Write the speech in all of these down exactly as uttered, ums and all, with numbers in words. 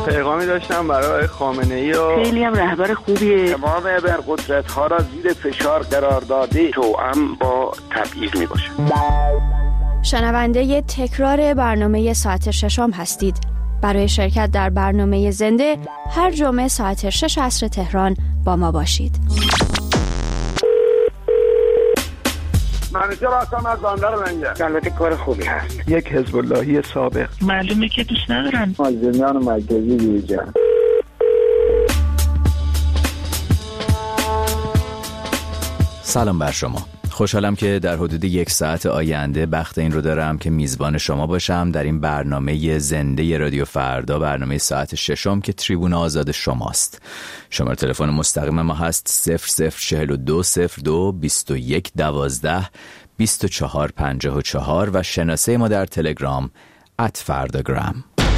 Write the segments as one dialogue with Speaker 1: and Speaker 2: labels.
Speaker 1: پیغامی داشتم برای خامنه‌ای و
Speaker 2: خیلی هم رهبر خوبیه.
Speaker 3: تمام ابرقدرت ها را زیر فشار قرار داده توأم با تبعیض می باشه.
Speaker 4: شنونده تکرار برنامه ساعت ششم هستید. برای شرکت در برنامه زنده هر جمعه ساعت شش عصر تهران با ما باشید.
Speaker 3: منیجر هستم از بندر منجر. البته کار خوبی هست.
Speaker 1: یک حزب اللهی سابق.
Speaker 2: معلومه که دوست ندارن.
Speaker 3: مازندران مرکزی بیرجان.
Speaker 5: سلام بر شما. خوشحالم که در حدود یک ساعت آینده بخت این رو دارم که میزبان شما باشم در این برنامه زنده رادیو فردا، برنامه ساعت ششم که تریبون آزاد شماست. شماره تلفن مستقیم ما هست صفر صفر چهل و دو صفر دو بیست و یک دوازده بیست و چهار پنجاه و چهار و شناسه ما در تلگرام ات فرداگرام.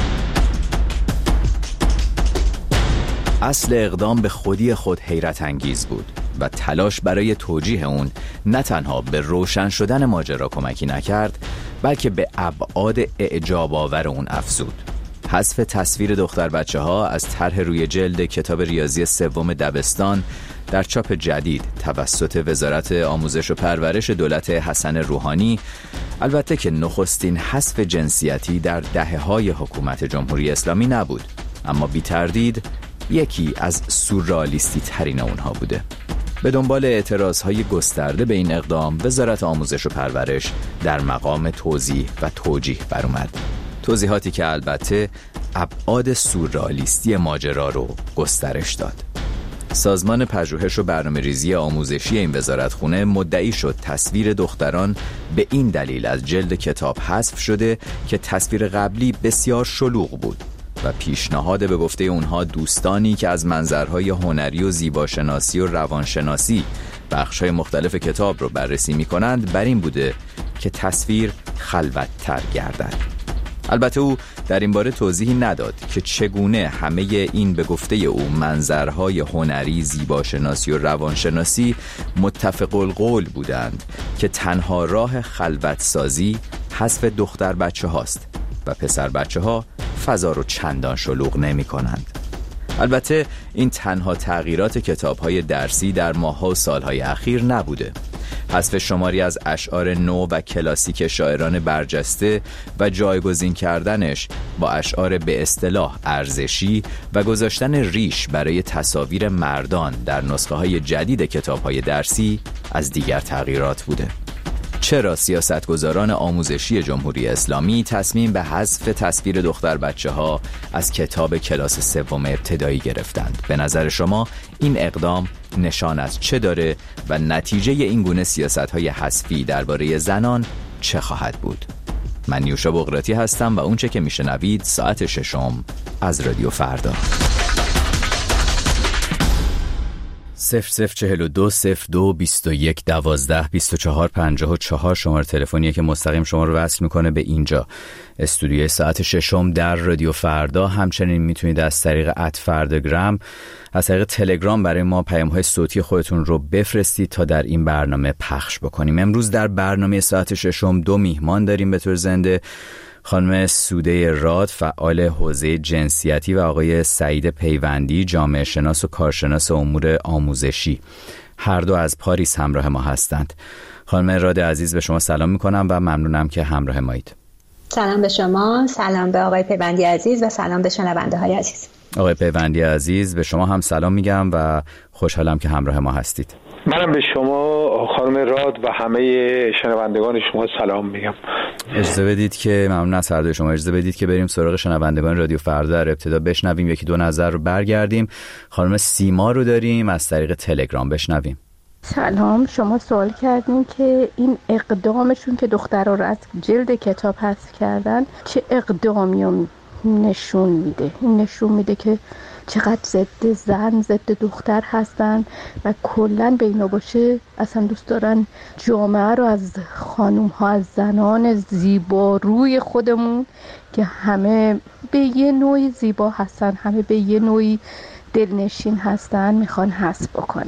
Speaker 5: اصل اقدام به خودی خود حیرت انگیز بود و تلاش برای توجیه اون نه تنها به روشن شدن ماجرا کمکی نکرد، بلکه به ابعاد اعجاب آور اون افزود. حذف تصویر دختر بچه ها از طرح روی جلد کتاب ریاضی سوم دبستان در چاپ جدید توسط وزارت آموزش و پرورش دولت حسن روحانی، البته که نخستین حذف جنسیتی در دهه‌های حکومت جمهوری اسلامی نبود، اما بی تردید یکی از سورئالیستی ترین اونها بوده. به دنبال اعتراضهای گسترده به این اقدام، وزارت آموزش و پرورش در مقام توضیح و توجیه برآمد. توضیحاتی که البته ابعاد سورئالیستی ماجرا رو گسترش داد. سازمان پژوهش و برنامه‌ریزی آموزشی این وزارتخونه مدعی شد تصویر دختران به این دلیل از جلد کتاب حذف شده که تصویر قبلی بسیار شلوغ بود و پیشنهاد به گفته اونها دوستانی که از منظرهای هنری و زیباشناسی و روانشناسی بخش‌های مختلف کتاب رو بررسی می‌کنند بر این بوده که تصویر خلوت‌تر گردد. البته او در این باره توضیحی نداد که چگونه همه این به گفته او منظرهای هنری، زیباشناسی و روانشناسی متفق القول بودند که تنها راه خلوت‌سازی حذف دختر بچه هاست و پسر بچه ها فضا رو چندان شلوغ نمی کنند. البته این تنها تغییرات کتاب‌های درسی در ماه‌ها و سال‌های اخیر نبوده. حذف شماری از اشعار نو و کلاسیک شاعران برجسته و جایگزین کردنش با اشعار به اصطلاح ارزشی و گذاشتن ریش برای تصاویر مردان در نسخه‌های جدید کتاب‌های درسی از دیگر تغییرات بوده. چرا سیاستگزاران آموزشی جمهوری اسلامی تصمیم به حذف تصویر دختر بچه ها از کتاب کلاس سوم ابتدایی گرفتند؟ به نظر شما این اقدام نشان از چه داره و نتیجه این گونه سیاست‌های حذفی درباره زنان چه خواهد بود؟ من نیوشا بغراتی هستم و اونچه که میشنوید ساعت ششم از رادیو فردا. صفر صفر چهل و دو صفر دو بیست و یک دوازده بیست و چهار پنجاه و چهار شماره تلفنیه که مستقیم شما رو وصل میکنه به اینجا استودیوی ساعت ششم در رادیو فردا. همچنین میتونید از طریق ات فرداگرام از طریق تلگرام برای ما پیام‌های صوتی خودتون رو بفرستید تا در این برنامه پخش بکنیم. امروز در برنامه ساعت ششم دو میهمان داریم به طور زنده: خانم سوده راد، فعال حوزه جنسیتی، و آقای سعید پیوندی، جامعه شناس و کارشناس امور آموزشی. هر دو از پاریس همراه ما هستند. خانم راد عزیز، به شما سلام میکنم و ممنونم که همراه مایید.
Speaker 6: سلام به شما، سلام به آقای پیوندی عزیز و سلام به شنونده های عزیز.
Speaker 5: آقای پیوندی عزیز، به شما هم سلام میگم و خوشحالم که همراه ما هستید.
Speaker 7: منم به شما خانم راد و همه شنوندگان شما سلام میگم.
Speaker 5: اجازه بدید که ممنون از هر دوی شما اجازه بدید که بریم سراغ شنوندگان رادیو فردا. در ابتدا بشنویم یکی دو نظر رو برگردیم. خانم سیما رو داریم از طریق تلگرام، بشنویم.
Speaker 8: سلام، شما سوال کردین که این اقدامشون که دخترها رو از جلد کتاب حذف کردن چه اقدامی نشون میده. این نشون میده که چقدر ضد زن ضد دختر هستن و کلن به اینا باشه اصلا دوست دارن جامعه رو از خانوم ها، از زنان زیبا روی خودمون که همه به یه نوعی زیبا هستن، همه به یه نوعی دلنشین هستن، میخوان حذف بکنن.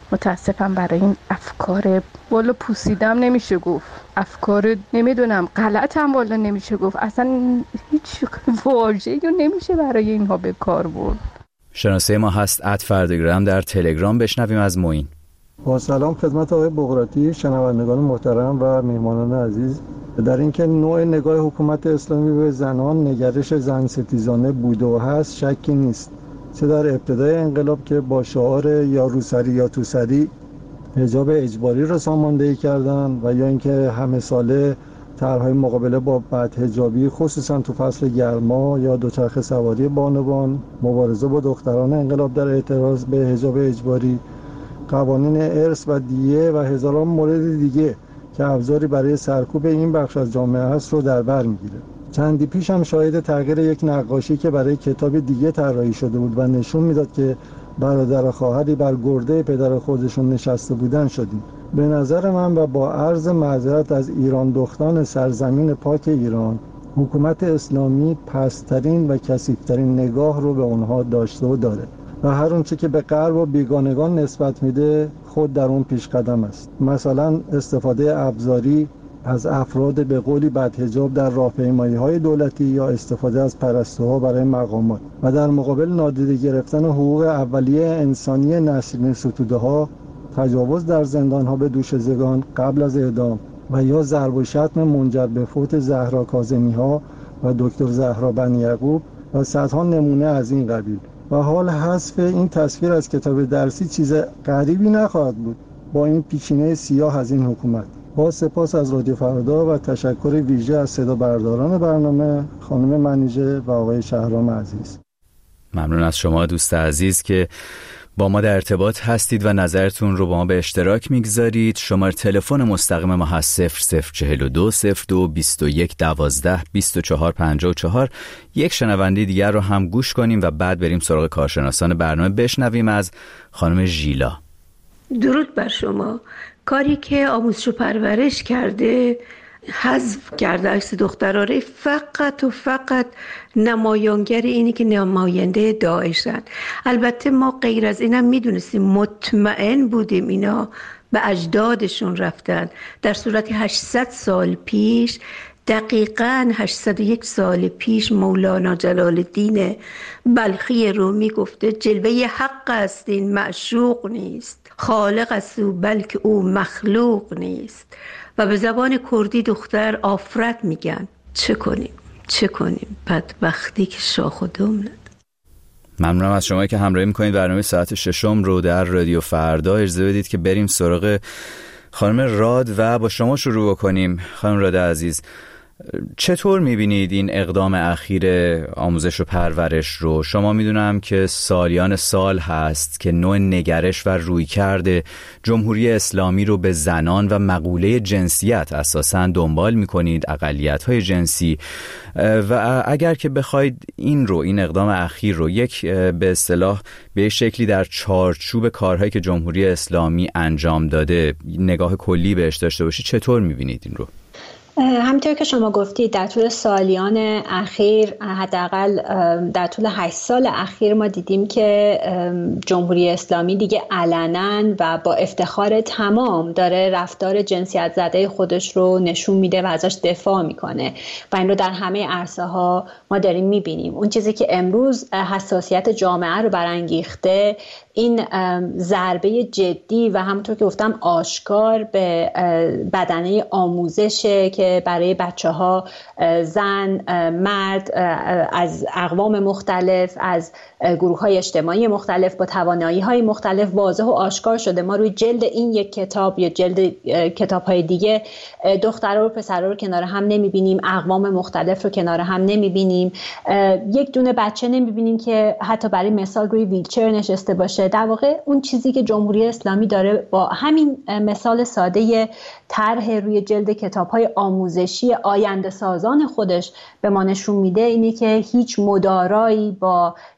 Speaker 8: متاسفم برای این افکار والا پوسیدم نمیشه گفت، افکار نمیدونم غلط هم والا نمیشه گفت، اصلا هیچ واژه‌ای نمیشه برای اینها به کار برد.
Speaker 5: شناسه ما هست ات فردگرام در تلگرام. بشنویم از معین.
Speaker 9: با سلام خدمت آقای بقراطی، شنوندگان محترم و میهمانان عزیز. در اینکه نوع نگاه حکومت اسلامی به زنان نگرش زن ستیزانه بوده و هست شکی نیست، چه در ابتدای انقلاب که با شعار یا روسری یا توسری حجاب اجباری را ساماندهی کردند و یا اینکه همه ساله طرح‌های مقابله با بدحجابی خصوصا تو فصل گرما یا دوچرخه سواری بانوان، مبارزه با دختران انقلاب در اعتراض به حجاب اجباری، قوانین ارث و دیه و هزاران مورد دیگه که ابزاری برای سرکوب این بخش از جامعه است رو در بر میگیره. چندی پیش هم شاهد تغییر یک نقاشی که برای کتاب دیگه طراحی شده بود و نشون میداد که برادر و خواهری بر گرده پدر خودشون نشسته بودن شدیم. به نظر من و با عرض معذرت از ایران دختان سرزمین پاک ایران، حکومت اسلامی پست‌ترین و کثیف‌ترین نگاه رو به اونها داشته و داره و هر اونچه که به غرب و بیگانگان نسبت میده خود در اون پیش قدم است. مثلا استفاده ابزاری از افراد به قولی بدحجاب در راهپیمایی‌های دولتی یا استفاده از پرستوها برای مقامات و در مقابل نادیده گرفتن حقوق اولیه انسانی نسرین ستوده‌ها، تجاوز در زندان‌ها به دوشیزگان قبل از اعدام و یا ضرب و شتم منجر به فوت زهرا کاظمی‌ها و دکتر زهرا بنی یعقوب و صدها نمونه از این قبیل. و حال حذف این تصویر از کتاب درسی چیز غریبی نخواهد بود با این پیشینه سیاه از این حکومت. با سپاس از رادیو فردا و تشکر ویژه از صدا برداران برنامه خانم منیژه و آقای شهرام عزیز.
Speaker 5: ممنون از شما دوست عزیز که با ما در ارتباط هستید و نظرتون رو با ما به اشتراک میگذارید. شماره تلفن مستقیم ما هست صفر صفر چهل و دو صفر دو بیست و یک دوازده بیست و چهار پنجاه و چهار. یک شنونده دیگر رو هم گوش کنیم و بعد بریم سراغ کارشناسان برنامه. بشنویم از خانم ژیلا.
Speaker 10: درود بر شما. کاری که آموزش و پرورش کرده، حذف کرده عکس دختراره، فقط و فقط نمایانگر اینی که نماینده داعشن. البته ما غیر از اینم میدونستیم، مطمئن بودیم اینا به اجدادشون رفتن. در صورتی هشتصد سال پیش، دقیقاً هشتصد و یک سال پیش، مولانا جلال الدین بلخی رومی گفته جلوه حق است این معشوق نیست، خالق است او بلکه او مخلوق نیست. و به زبان کردی دختر آفرت میگن. چه کنیم چه کنیم بدبختی که شاخ و دم نداره.
Speaker 5: ممنونم از شما که همراهی میکنید برنامه ساعت ششم رو در رادیو فردا. اجازه بدید که بریم سراغ خانم راد و با شما شروع کنیم. خانم راد عزیز، چطور میبینید این اقدام اخیر آموزش و پرورش رو؟ شما میدونم که سالیان سال هست که نوع نگرش و رویکرد جمهوری اسلامی رو به زنان و مقوله جنسیت اساساً دنبال میکنید، اقلیت‌های جنسی، و اگر که بخواید این رو این اقدام اخیر رو یک به اصطلاح به شکلی در چارچوب کارهایی که جمهوری اسلامی انجام داده نگاه کلی بهش داشته باشید، چطور میبینید این رو؟
Speaker 6: همینطور که شما گفتید در طول سالیان اخیر، حداقل در طول هشت سال اخیر، ما دیدیم که جمهوری اسلامی دیگه علنا و با افتخار تمام داره رفتار جنسیت زده خودش رو نشون میده و ازش دفاع میکنه و این رو در همه عرصه ها ما داریم میبینیم. اون چیزی که امروز حساسیت جامعه رو برانگیخته، این ضربه جدی و همونطور که گفتم آشکار به بدنه آموزشه که برای بچه ها، زن، مرد، از اقوام مختلف، از گروه های اجتماعی مختلف با توانایی های مختلف واضح و آشکار شده. ما روی جلد این یک کتاب یا جلد کتاب های دیگه دخترها و پسرها رو کنار هم نمیبینیم، اقوام مختلف رو کنار هم نمیبینیم، یک دونه بچه نمیبینیم که حتی برای مثال روی ویلچر نشسته باشه. در واقع اون چیزی که جمهوری اسلامی داره با همین مثال ساده طرح روی جلد کتاب‌های آموزشی آینده سازان خودش به ما نشون میده اینه که هیچ مدارایی با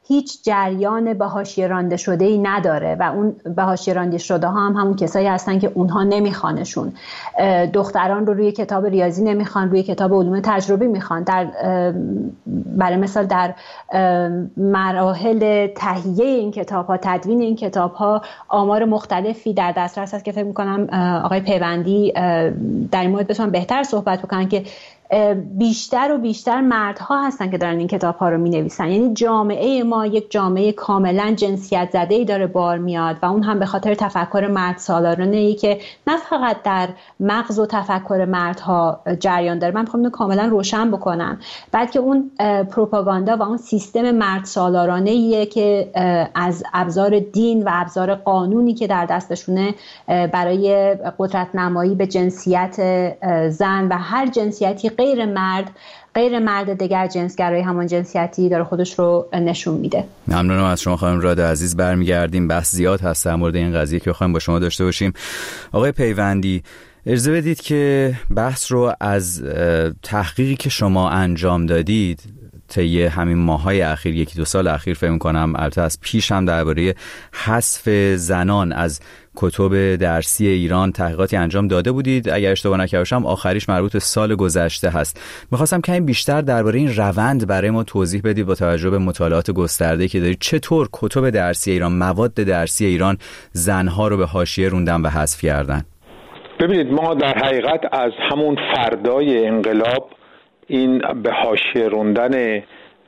Speaker 6: هیچ جریان به حاشیه رانده شده‌ای نداره و اون به حاشیه رانده شده ها هم همون کسایی هستن که اونها نمیخوانشون. دختران رو روی کتاب ریاضی نمیخوان، روی کتاب علوم تجربی میخوان. در برای مثال در مراحل تهیه این کتاب ها، تدوین این کتاب ها، آمار مختلفی در دسترس هست که فکر میکنم آقای پیوندی در این مورد بتونن بهتر صحبت بکنن که بیشتر و بیشتر مردها هستن که دارن این کتاب ها رو می نویسن. یعنی جامعه ما یک جامعه کاملا جنسیت زده ای داره بار میاد و اون هم به خاطر تفکر مرد سالارانه ای که نه فقط در مغز و تفکر مردها جریان داره. من میخوام اینو کاملا روشن بکنم، بلکه اون پروپاگاندا و اون سیستم مرد سالارانه ایه که از ابزار دین و ابزار قانونی که در دستشونه برای قدرت نمایی به جنسیت زن و هر جنسیتی غیر مرد غیر مرد دیگر جنسگرای همان جنسیتی داره خودش رو نشون میده.
Speaker 5: ممنونم از شما خانم راد عزیز. برمیگردیم، بحث زیاد هست در مورد این قضیه که بخوایم با شما داشته باشیم. آقای پیوندی، اجازه بدید که بحث رو از تحقیقی که شما انجام دادید طی همین ماهای اخیر، یکی دو سال اخیر فکر می‌کنم، البته از پیش هم درباره حذف زنان از کتب درسی ایران تحقیقاتی انجام داده بودید. اگر اشتباه نکنده باشم آخریش مربوط به سال گذشته هست. می‌خواستم کمی بیشتر درباره این روند برای ما توضیح بدید با توجه به مطالعات گسترده‌ای که دارید. چطور کتب درسی ایران، مواد درسی ایران زنها رو به حاشیه روندن و حذف کردن؟
Speaker 7: ببینید، ما در حقیقت از همون فردای انقلاب این به حاشیه روندن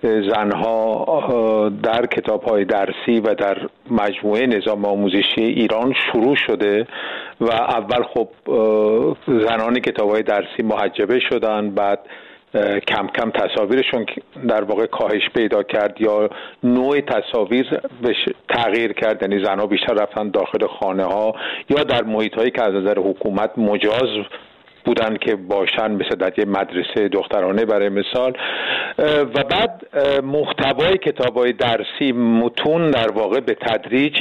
Speaker 7: زنها در کتاب‌های درسی و در مجموعه نظام آموزشی ایران شروع شده و اول خب زنان کتاب‌های درسی محجبه شدن، بعد کم کم تصاویرشون در واقع کاهش پیدا کرد یا نوع تصاویر تغییر کرد، یعنی زنها بیشتر رفتن داخل خانه ها یا در محیط هایی که از نظر حکومت مجاز بودن که باشن، مثل در یه مدرسه دخترانه برای مثال. و بعد محتوای کتاب‌های درسی، متون در واقع به تدریج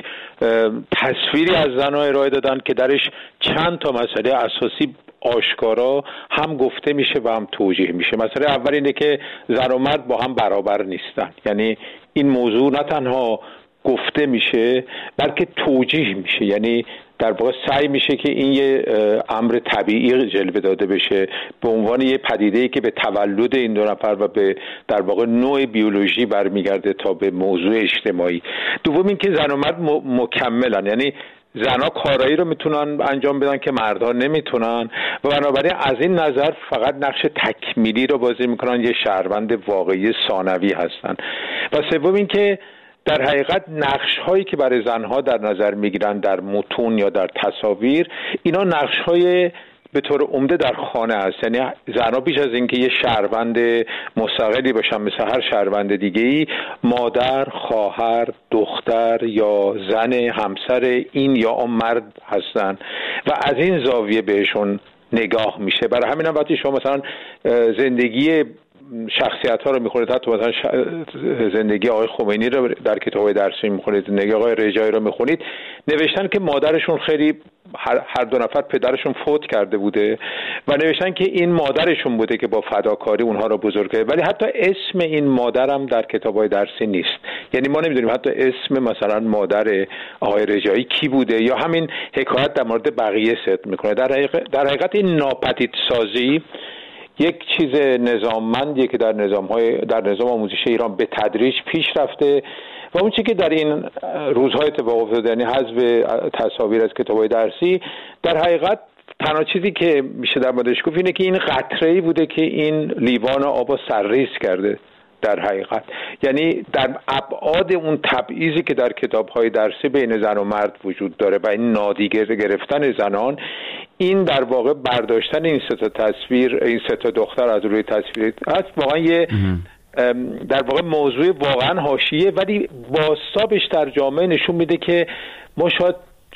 Speaker 7: تصویری از زن‌ها ارائه دادن که درش چند تا مسئله اساسی آشکارا هم گفته میشه و هم توجیه میشه. مسئله اول اینه که زن و مرد با هم برابر نیستن، یعنی این موضوع نه تنها گفته میشه بلکه توجیه میشه، یعنی در واقع سعی میشه که این یه امر طبیعی جلوه داده بشه به عنوان یه پدیده‌ای که به تولد این دو نفر و به در واقع نوع بیولوژی برمیگرده تا به موضوع اجتماعی. دوم این که زن و مرد مکملن، یعنی زنها کارایی رو میتونن انجام بدن که مردها نمیتونن و بنابراین از این نظر فقط نقش تکمیلی رو بازی میکنن، یه شهروند واقعی ثانوی هستن. و سوم این که در حقیقت نقش هایی که برای زنها در نظر میگیرن در متون یا در تصاویر، اینا نقش های به طور عمده در خانه هست. یعنی زنها بیش از اینکه یه شهروند مستقلی باشن مثل هر شهروند دیگه‌ای، مادر، خواهر، دختر یا زن همسر این یا اون مرد هستن و از این زاویه بهشون نگاه میشه. برای همین هم وقتی شما مثلا زندگی شخصیت ها رو میخونید، حتی مثلا زندگی آقای خمینی رو در کتاب درسی میخونید، زندگی آقای رجایی رو میخونید، نوشتن که مادرشون خیلی هر, هر دو نفر پدرشون فوت کرده بوده و نوشتن که این مادرشون بوده که با فداکاری اونها رو بزرگ کرده، ولی حتی اسم این مادرم در کتاب‌های درسی نیست. یعنی ما نمیدونیم حتی اسم مثلا مادر آقای رجایی کی بوده، یا همین حکایت در مورد بقیه صدق میکنه. در حقیقت, در حقیقت این ناپدید سازی یک چیز نظاممندیه که در نظام‌های در نظام آموزشی ایران به تدریج پیش رفته و اون چیزی که در این روزهای اتفاق افتاده، یعنی حذف تصاویر از کتاب‌های درسی، در حقیقت تنها چیزی که میشه در موردش گفت اینه که این قطره‌ای بوده که این لیوان آب سرریز کرده. در حقیقت یعنی در ابعاد اون تبعیضی که در کتاب‌های درسی بین زن و مرد وجود داره و این نادیده گرفتن زنان، این در واقع برداشتن این سه تا تصویر، این سه تا دختر از روی تصویر هست، واقعا یه در واقع موضوع واقعا حاشیه، ولی بازتابش در جامعه نشون میده که ما شاید،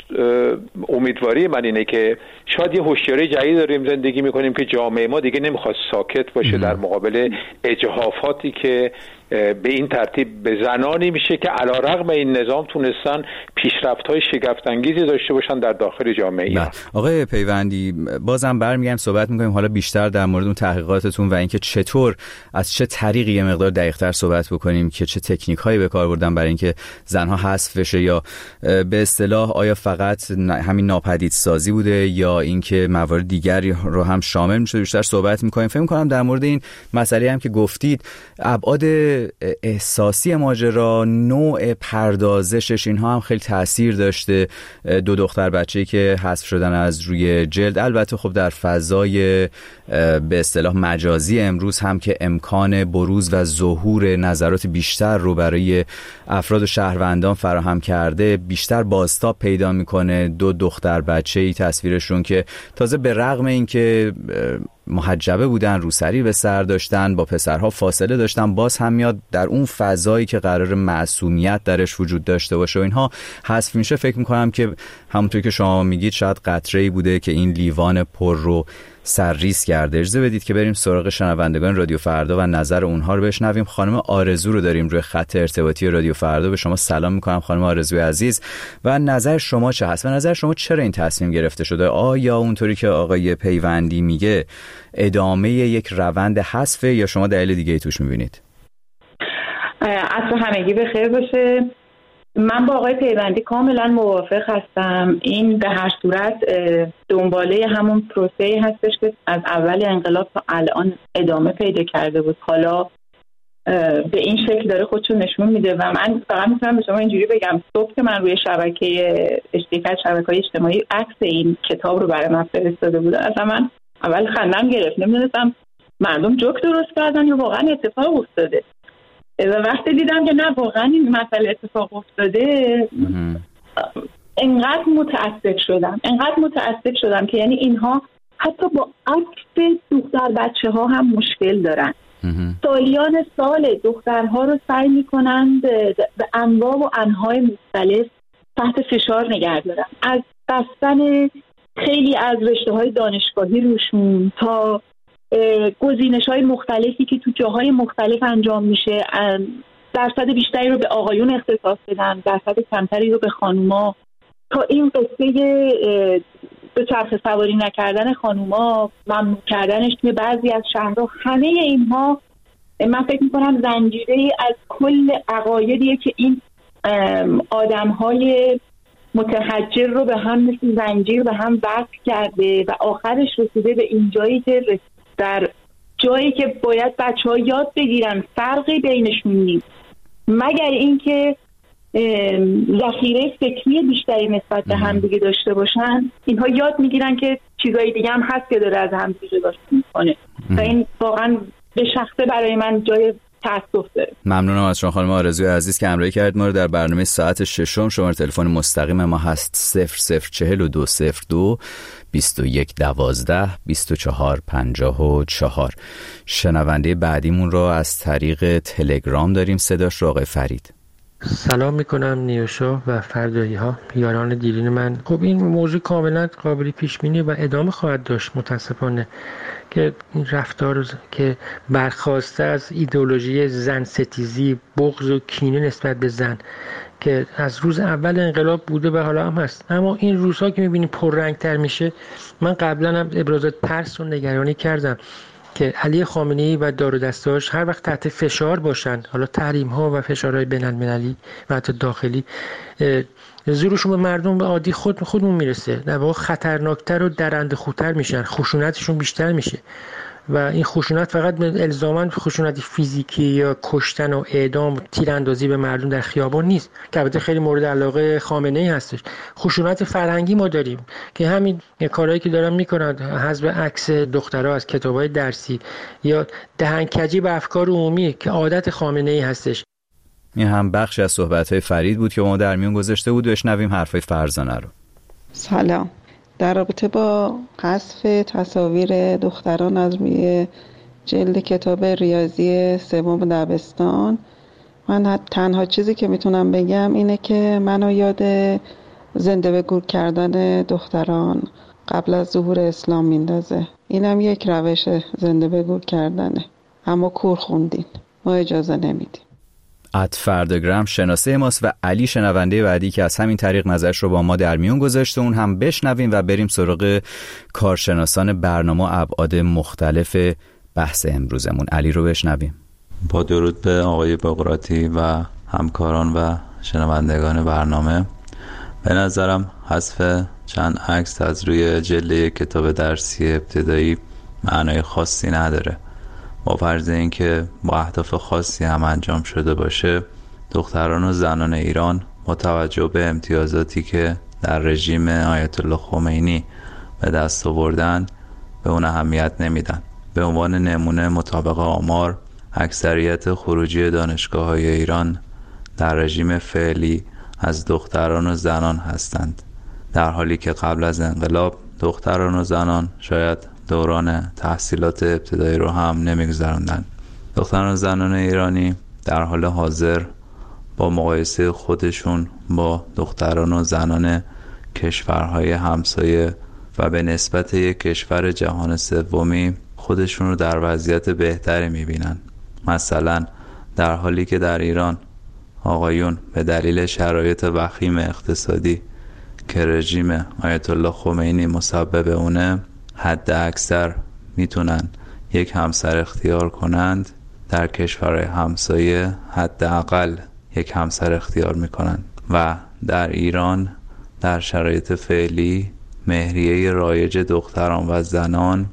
Speaker 7: امیدواری من اینه که شاید یه هوشیاری جدید داریم زندگی میکنیم که جامعه ما دیگه نمیخواد ساکت باشه در مقابل اجحافاتی که به این ترتیب به زنانی میشه که علیرغم این نظام تونستن پیشرفت‌های شگفت‌انگیزی داشته باشن در داخل جامعه ایران.
Speaker 5: آقای پیوندی، بازم برمیگردیم صحبت می‌کنیم حالا بیشتر در مورد اون تحقیقاتتون و اینکه چطور از چه طریقی یه مقدار دقیق‌تر صحبت بکنیم که چه تکنیک‌هایی به کار بردن برای اینکه زنها حذف بشه، یا به اصطلاح آیا فقط همین ناپدید سازی بوده یا اینکه موارد دیگری رو هم شامل میشه. بیشتر صحبت می‌کنیم. فکر می‌کنم در مورد این مسئله هم که گفتید، ابعاد احساسی ماجرا، نوع پردازشش، اینها هم خیلی تاثیر داشته. دو دختر بچه‌ای که حذف شدن از روی جلد، البته خب در فضای به اصطلاح مجازی امروز هم که امکان بروز و ظهور نظرات بیشتر رو برای افراد و شهروندان فراهم کرده، بیشتر بازتاب پیدا میکنه. دو دختر بچه‌ای تصویرشون که تازه به رغم اینکه محجبه بودن، روسری به سر داشتن، با پسرها فاصله داشتن، باز هم میاد در اون فضایی که قرار معصومیت درش وجود داشته باشه و اینها حذف میشه. فکر میکنم که همونطور که شما میگید شاید قطره‌ای بوده که این لیوان پر رو سرریز کرده. اجازه بدید که بریم سراغ شنوندگان رادیو فردا و نظر اونها رو بشنویم. خانم آرزو رو داریم روی خط ارتباطی رادیو فردا. به شما سلام میکنم خانم آرزوی عزیز، و نظر شما چه هست؟ و نظر شما چرا این تصمیم گرفته شده؟ آیا اونطوری که آقای پیوندی میگه ادامه یک روند حذفه یا شما دلیل دیگه ای توش میبینید؟
Speaker 2: عصر همگی بخیر باشه. من با آقای پیوندی کاملا موافق هستم. این به هر صورت دنباله همون پروسه‌ای هستش که از اول انقلاب تا الان ادامه پیدا کرده بود. حالا به این شکل داره خودشون نشون میده و من فقط میتونم به شما اینجوری بگم، صبح که من روی شبکه اشتراک شبکه‌های اجتماعی عکس این کتاب رو برای من فرستاده بودن، اصلا من اول خندم گرفت، نمیدونستم مردم جوک درست کردن یا واقعا اتفاق افتاده. و وقتی دیدم که نه واقعا این مسئله اتفاق افتاده، انقدر متاسف شدم انقدر متاسف شدم که یعنی اینها حتی با عکس دختر بچه ها هم مشکل دارن. سالیان سال دخترها رو سعی میکنند به انواع و انواع مختلف تحت فشار نگه دارن، از بستن خیلی از رشته های دانشگاهی روشون تا گزینش های مختلفی که تو جاهای مختلف انجام میشه، درصد بیشتری رو به آقایون اختصاص بدن، درصد کمتری رو به خانوما، تا این قصه به چرخ سواری نکردن خانوما، ممنوع کردنش توی بعضی از شهرها. همه اینها من فکر میکنم زنجیره از کل عقایدیه که این آدمهای متحجر رو به هم مثل زنجیر به هم وصل کرده و آخرش رسیده به این جایی که در جایی که باید بچه ها یاد بگیرن فرقی بینشون نیست، مگر اینکه ذخیره فکری بیشتری نسبت به هم دیگه داشته باشن. اینها یاد میگیرن که چیزای دیگه هم هست که داره از هم دیگه جدا میکنه و این واقعا به شخصه برای من جای تأسف داره.
Speaker 5: ممنونم از شما خانم آرزوی عزیز که همراهی کردید ما رو در برنامه ساعت ششم. شماره تلفن مستقیم ما هست صفر صفر چهل و دو صفر دو بیست و یک دوازده بیست و چهار پنجاه و چهار. شنونده بعدیمون رو از طریق تلگرام داریم، صداش رو آقای فرید.
Speaker 11: سلام میکنم نیوشا و فردایی ها، یاران دیرین من. خب این موضوع کاملا قابل پیش بینی و ادامه خواهد داشت متاسفانه، که این رفتار که برخواسته از ایدئولوژی زن ستیزی، بغض و کینه نسبت به زن که از روز اول انقلاب بوده و حالا هم هست. اما این روزها که میبینیم پررنگ تر میشه، من قبلا هم ابراز ترس و نگرانی کردم که علی خامنه‌ای و دار و دستاش هر وقت تحت فشار باشن، حالا تحریم ها و فشارهای بین‌المللی و حتی داخلی، زورشون به مردم به عادی خود خودمون میرسه، در واقع خطرناکتر و درنده‌خوتر میشن، خشونتشون بیشتر میشه و این خشونت فقط الزاماً خشونت فیزیکی یا کشتن و اعدام و تیراندازی به مردم در خیابان نیست که البته خیلی مورد علاقه خامنه‌ای هستش. خشونت فرهنگی ما داریم که همین کارهایی که دارن میکنن، حذف عکس دخترها از کتاب‌های درسی یا دهنکجی به افکار عمومی که عادت خامنه‌ای هستش.
Speaker 5: این هم بخشی از صحبت‌های فرید بود که ما در میون گذاشته بود. بشنویم حرفای فرزانه رو.
Speaker 12: سلام. در رابطه با حذف تصاویر دختران از روی جلد کتاب ریاضی سوم دبستان، من تنها چیزی که میتونم بگم اینه که منو یاد زنده به گور کردن دختران قبل از ظهور اسلام میندازه. اینم یک روش زنده به گور کردنه، اما کور خوندین. ما اجازه نمیدیم.
Speaker 5: ات فردگرام شناسه ماست و علی شنونده بعدی که از همین طریق نظرش رو با ما در میون گذاشته، اون هم بشنویم و بریم سراغ کارشناسان برنامه ابعاد مختلف بحث امروزمون. علی رو بشنویم.
Speaker 13: با درود به آقای بقراطی و همکاران و شنوندگان برنامه، به نظرم حذف چند عکس از روی جلد کتاب درسی ابتدایی معنای خاصی نداره. با فرض این که با اهداف خاصی هم انجام شده باشه، دختران و زنان ایران با توجه به امتیازاتی که در رژیم آیت الله خمینی به دست آوردن به اون اهمیت نمیدن. به عنوان نمونه مطابق آمار اکثریت خروجی دانشگاه‌های ایران در رژیم فعلی از دختران و زنان هستند، در حالی که قبل از انقلاب دختران و زنان شاید دوران تحصیلات ابتدایی رو هم نمیگذراندن. دختران و زنان ایرانی در حال حاضر با مقایسه خودشون با دختران و زنان کشورهای همسایه و به نسبت یک کشور جهان سومی خودشون رو در وضعیت بهتری میبینن. مثلا در حالی که در ایران آقایون به دلیل شرایط وخیم اقتصادی که رژیم آیت الله خمینی مسبب اونه حد اکثر میتونن یک همسر اختیار کنند، در کشورهای همسایه حداقل یک همسر اختیار میکنن. و در ایران در شرایط فعلی مهریه رایج دختران و زنان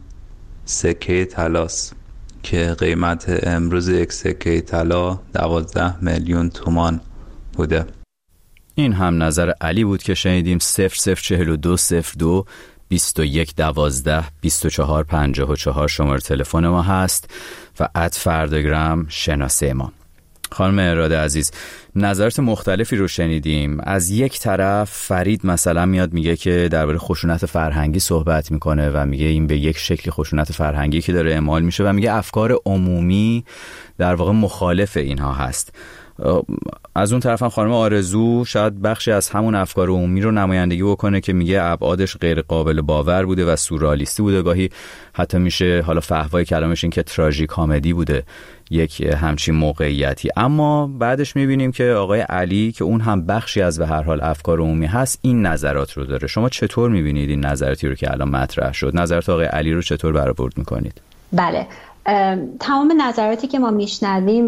Speaker 13: سکه طلاست که قیمت امروز یک سکه طلا دوازده میلیون تومان بوده.
Speaker 5: این هم نظر علی بود که شنیدیم. صفر صفر چهل و دو صفر دو بیست و یک دوازده بیست و چهار پنجاه و چهار شماره تلفن ما هست و ات فردگرام شناسه ما. خانم اراده عزیز، نظرات مختلفی رو شنیدیم. از یک طرف فرید مثلا میاد میگه که درباره خشونت فرهنگی صحبت میکنه و میگه این به یک شکل خشونت فرهنگی که داره اعمال میشه و میگه افکار عمومی در واقع مخالف اینها هست. از اون طرف هم خانم آرزو شاید بخشی از همون افکار عمومی رو نمایندگی بکنه که میگه ابعادش غیر قابل باور بوده و سورئالیستی بوده، گاهی حتی میشه حالا فحوای کلامش این که تراژیک کمدی بوده یک همچین موقعیتی. اما بعدش میبینیم که آقای علی که اون هم بخشی از به هر حال افکار عمومی هست این نظرات رو داره. شما چطور میبینید این نظراتی رو که الان مطرح شد؟ نظرات آقای علی رو چطور برآورد میکنید؟
Speaker 6: بله، تمام نظراتی که ما میشنویم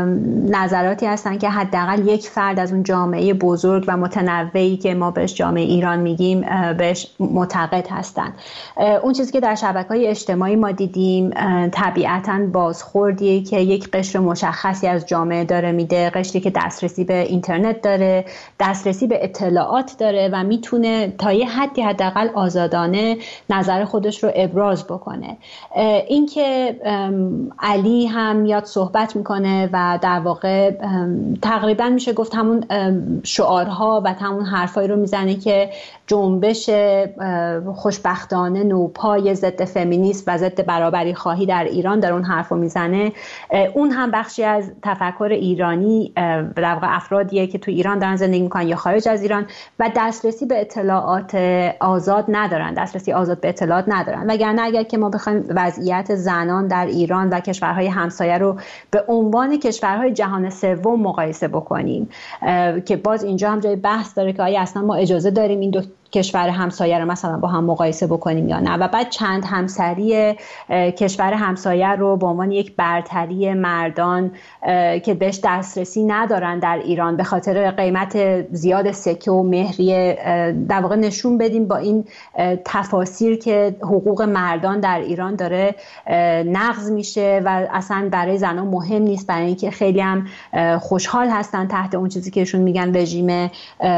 Speaker 6: نظراتی هستن که حداقل یک فرد از اون جامعه بزرگ و متنوعی که ما بهش جامعه ایران میگیم بهش معتقد هستن. اون چیزی که در شبکه‌های اجتماعی ما دیدیم طبیعتاً بازخوردیه که یک قشر مشخصی از جامعه داره میده، قشری که دسترسی به اینترنت داره، دسترسی به اطلاعات داره و میتونه تا یه حدی حداقل آزادانه نظر خودش رو ابراز بکنه. این که علی هم میاد صحبت میکنه و در واقع تقریبا میشه گفت همون شعارها و همون حرفایی رو میزنه که جنبش خوشبختانه نوپای ضد فمینیسم و ضد برابری خواهی در ایران در اون حرفو میزنه. اون هم بخشی از تفکر ایرانی در واقع افرادیه که تو ایران دارن زندگی میکنن یا خارج از ایران و دسترسی به اطلاعات آزاد ندارن، دسترسی آزاد به اطلاعات ندارن. وگرنه اگر که ما بخوایم وضعیت زنان در ایران و کشورهای همسایه رو به عنوان کشورهای جهان سوم مقایسه بکنیم که باز اینجا هم جای بحث داره که آیا اصلا ما اجازه داریم این دو کشور همسایه رو مثلا با هم مقایسه بکنیم یا نه، و بعد چند همسری کشور همسایه رو به عنوان یک برتری مردان که بهش دسترسی ندارن در ایران به خاطر قیمت زیاد سکه و مهریه در واقع نشون بدیم با این تفاسیر که حقوق مردان در ایران داره نقض میشه و اصلا برای زنان مهم نیست، برای اینکه خیلی هم خوشحال هستن تحت اون چیزی که ایشون میگن رژیم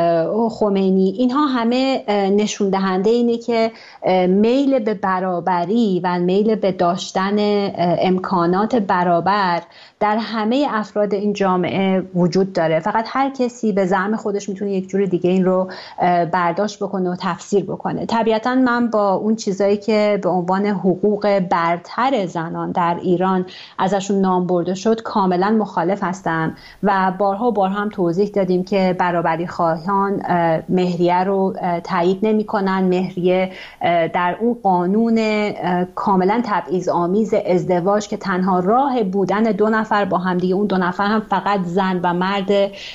Speaker 6: خمینی. اینها همه نشون دهنده اینه که میل به برابری و میل به داشتن امکانات برابر در همه افراد این جامعه وجود داره. فقط هر کسی به زعم خودش میتونه یک جور دیگه این رو برداشت بکنه و تفسیر بکنه. طبیعتاً من با اون چیزایی که به عنوان حقوق برتر زنان در ایران ازشون نام برده شد کاملا مخالف هستم و بارها بارها هم توضیح دادیم که برابری خواهان مهریه رو تایید نمی‌کنن. مهریه در اون قانون کاملا تبعیض‌آمیز ازدواج که تنها راه بودن دو نفر با هم دیگه، اون دو نفر هم فقط زن و مرد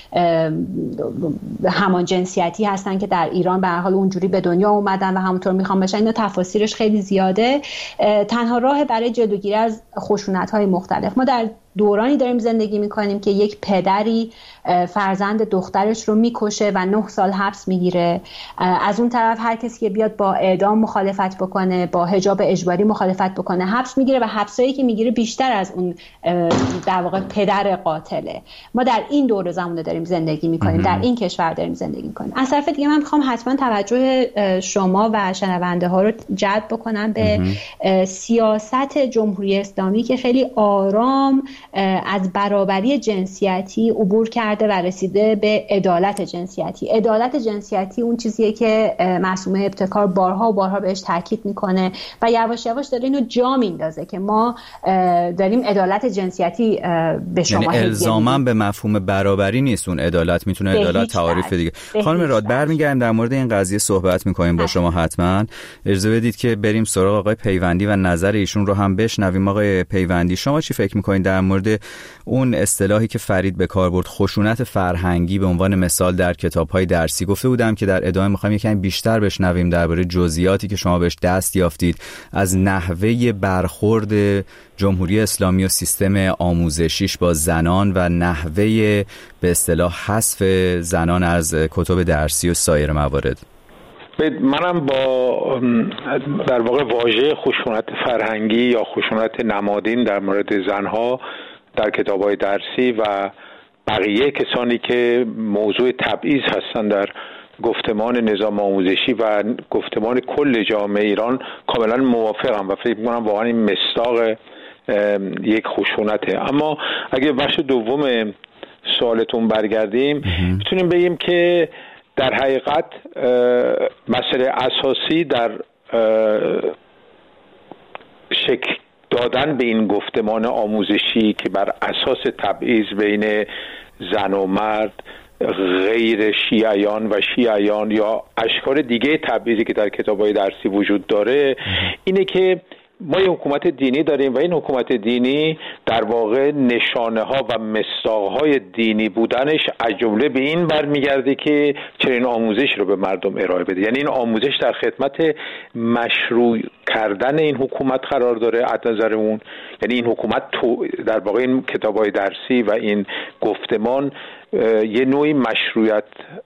Speaker 6: همان جنسیتی هستن که در ایران به هر حال اونجوری به دنیا اومدن و همونطور میخوان بشن، اینا تفاسیرش خیلی زیاده. تنها راه برای جلوگیری از خشونت‌های مختلف. ما در دورانی داریم زندگی میکنیم که یک پدری فرزند دخترش رو میکشه و نه سال حبس میگیره. از اون طرف هر کسی که بیاد با اعدام مخالفت بکنه، با حجاب اجباری مخالفت بکنه، حبس میگیره و حبسایی که میگیره بیشتر از اون در واقع پدر قاتله. ما در این دور زمانه داریم زندگی میکنیم، در این کشور داریم زندگی میکنیم. از طرف دیگه من میخوام حتما توجه شما و شنونده ها رو جلب بکنم به سیاست جمهوری اسلامی که خیلی آرام از برابری جنسیتی عبور کرده و رسیده به عدالت جنسیتی. عدالت جنسیتی اون چیزیه که معصومه ابتکار بارها و بارها بهش تاکید میکنه و یواش یواش داره اینو جا میندازه که ما داریم عدالت جنسیتی به شما
Speaker 14: یعنی الزاما به مفهوم برابری نیست اون عدالت، میتونه عدالت تعاریف دیگه. خانم راد برمیگردیم در مورد این قضیه صحبت میکنیم با شما. حتما اجازه بدید که بریم سراغ آقای پیوندی و نظر ایشون رو هم بشنویم. آقای پیوندی، شما چی فکر میکنید در مورد اون اصطلاحی که فرید به کار برد، خشونت فرهنگی به عنوان مثال در کتاب‌های درسی؟ گفته بودم که در ادامه می‌خوایم یکم بیشتر بشنویم درباره جزئیاتی که شما بهش دست یافتید از نحوه برخورد جمهوری اسلامی و سیستم آموزشیش با زنان و نحوه به اصطلاح حذف زنان از کتب درسی و سایر موارد.
Speaker 7: منم با در واقع واژه خشونت فرهنگی یا خشونت نمادین در مورد زنها در کتاب‌های درسی و بقیه کسانی که موضوع تبعیض هستند در گفتمان نظام آموزشی و گفتمان کل جامعه ایران کاملا موافقم و فکر می‌کنم واقعا این مصداق یک خشونته. اما اگه بخش دوم سوالتون برگردیم، میتونیم بگیم که در حقیقت مسئله اساسی در شکل دادن به این گفتمان آموزشی که بر اساس تبعیض بین زن و مرد، غیر شیعیان و شیعیان یا اشکال دیگه تبعیضی که در کتاب‌های درسی وجود داره، اینه که ما یک حکومت دینی داریم و این حکومت دینی در واقع نشانه ها و مصداق های دینی بودنش از جمله به این برمیگرده که چنین آموزش رو به مردم ارائه بده. یعنی این آموزش در خدمت مشروع کردن این حکومت قرار داره از نظر اون. یعنی این حکومت تو در واقع این کتاب‌های درسی و این گفتمان یه نوعی مشروعیت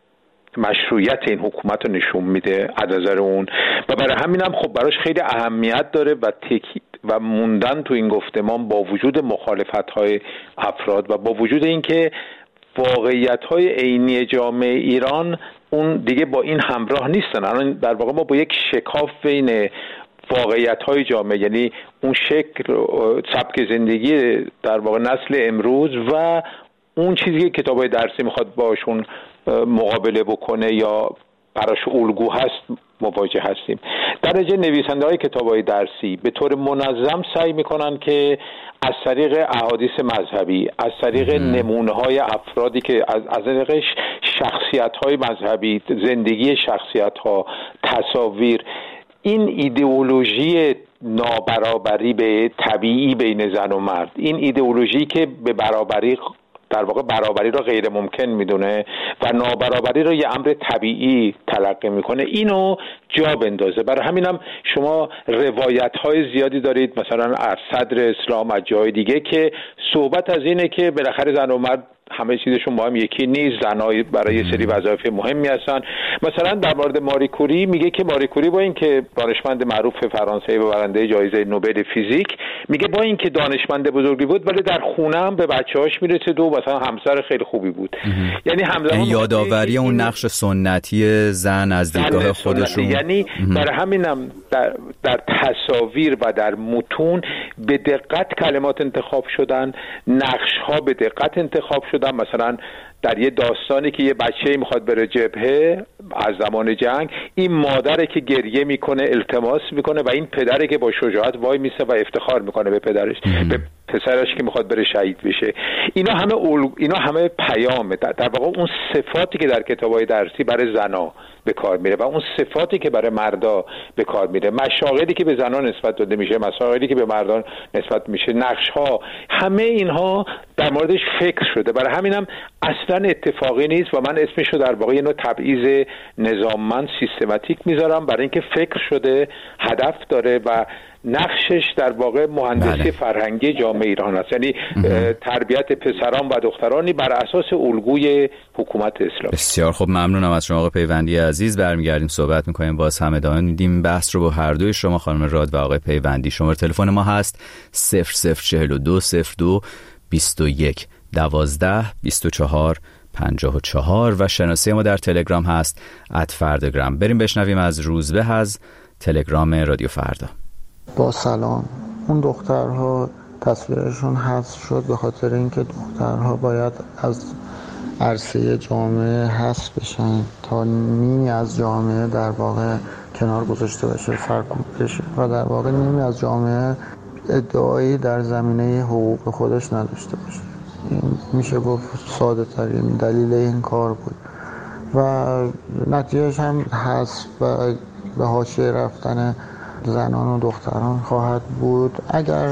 Speaker 7: مشروعیت این حکومت رو نشون میده از نظر اون و برای همین هم خب براش خیلی اهمیت داره و تکی و موندن تو این گفتمان با وجود مخالفت‌های افراد و با وجود اینکه واقعیت‌های عینی جامعه ایران اون دیگه با این همراه نیستن. الان در واقع ما با یک شکاف بین واقعیت‌های جامعه، یعنی اون شکل سبک زندگی در واقع نسل امروز و اون چیزی که کتاب‌های درسی میخواد باشون مقابله بکنه یا براش الگو هست مواجه هستیم. در نتیجه نویسنده‌های کتاب‌های درسی به طور منظم سعی میکنن که از طریق احادیث مذهبی، از طریق نمونه‌های افرادی که از از طریق شخصیت‌های مذهبی، زندگی شخصیت‌ها، تصاویر، این ایدئولوژی نابرابری به طبیعی بین زن و مرد، این ایدئولوژی که به برابری در واقع برابری را غیر ممکن میدونه و نابرابری را یه امر طبیعی تلقی میکنه، اینو جا بندازه. برای همینم شما روایت‌های زیادی دارید مثلا از صدر اسلام، از جای دیگه، که صحبت از اینه که بالاخره زن و مرد همه چیزشون با هم یکی نیست، زنای برای یه سری وظایف مهمی هستن. مثلا در مورد ماری کوری میگه که ماری کوری با اینکه دانشمند معروف فرانسوی و برنده جایزه نوبل فیزیک، میگه با اینکه دانشمند بزرگی بود ولی در خونه هم به بچه‌هاش میرسید و مثلا همسر خیلی خوبی بود. یعنی همزمان
Speaker 14: یادآوری اون نقش سنتی زن از دیدگاه خودشون.
Speaker 7: یعنی برای همینم در, در تصاویر و در متون به دقت کلمات انتخاب شدن، نقش‌ها به دقت انتخاب شدن شدم مثلا در یه داستانی که یه بچه‌ای میخواد بره جبهه از زمان جنگ، این مادره که گریه میکنه التماس میکنه و این پدره که با شجاعت وای میسه و افتخار میکنه به پدرش، به پسرش که میخواد بره شهید بشه. اینا همه اول... اینا همه پیامه، در واقع اون صفاتی که در کتاب‌های درسی برای زنا به کار میره و اون صفاتی که برای مردا به کار میره، مشاغلی که به زنان نسبت داده میشه، مشاغلی که به مردان نسبت میشه، نقش‌ها، همه اینها در موردش فکر شده. برای همینم اصلا اتفاقی نیست و من اسمش رو در واقع یه نوع تبعیض نظاممند سیستماتیک میذارم، برای اینکه فکر شده، هدف داره و نقشش در واقع مهندسی بله. فرهنگی جامعه ایران است، یعنی تربیت پسران و دخترانی بر اساس الگوی حکومت اسلامی.
Speaker 14: بسیار خب، ممنونم از شما آقای پیوندی عزیز. برمیگردیم صحبت میکنیم، باز هم ادامه میدیم بحث رو با هر دوی شما خانم راد و آقای پیوندی. شماره تلفن ما هست صفر صفر چهل و دو صفر دو بیست و یک دوازده بیست و چهار پنجاه و چهار و شناسه ما در تلگرام هست ات فرداگرام. بریم بشنویم از روزبه از تلگرام رادیو فردا.
Speaker 9: با سلام. اون دخترها تصویرشون حذف شد به خاطر اینکه دخترها باید از عرصه جامعه حذف بشن تا نیمی از جامعه در واقع کنار گذاشته بشه، فرکوب بشه و در واقع نیمی از جامعه ادعایی در زمینه حقوق خودش نداشته باشه. این میشه گفت ساده ترین دلیل این کار بود و نتیجهش هم حذف و به حاشیه رفتن زنان و دختران خواهد بود اگر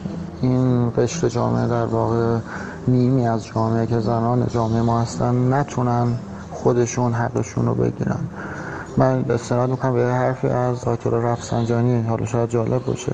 Speaker 9: این قشر جامعه در واقع نیمی از جامعه که زنان جامعه ما هستن نتونن خودشون حقشون رو بگیرن. من استناد میکنم به حرفی از آیت‌الله رفسنجانی، حالا شاید جالب باشه،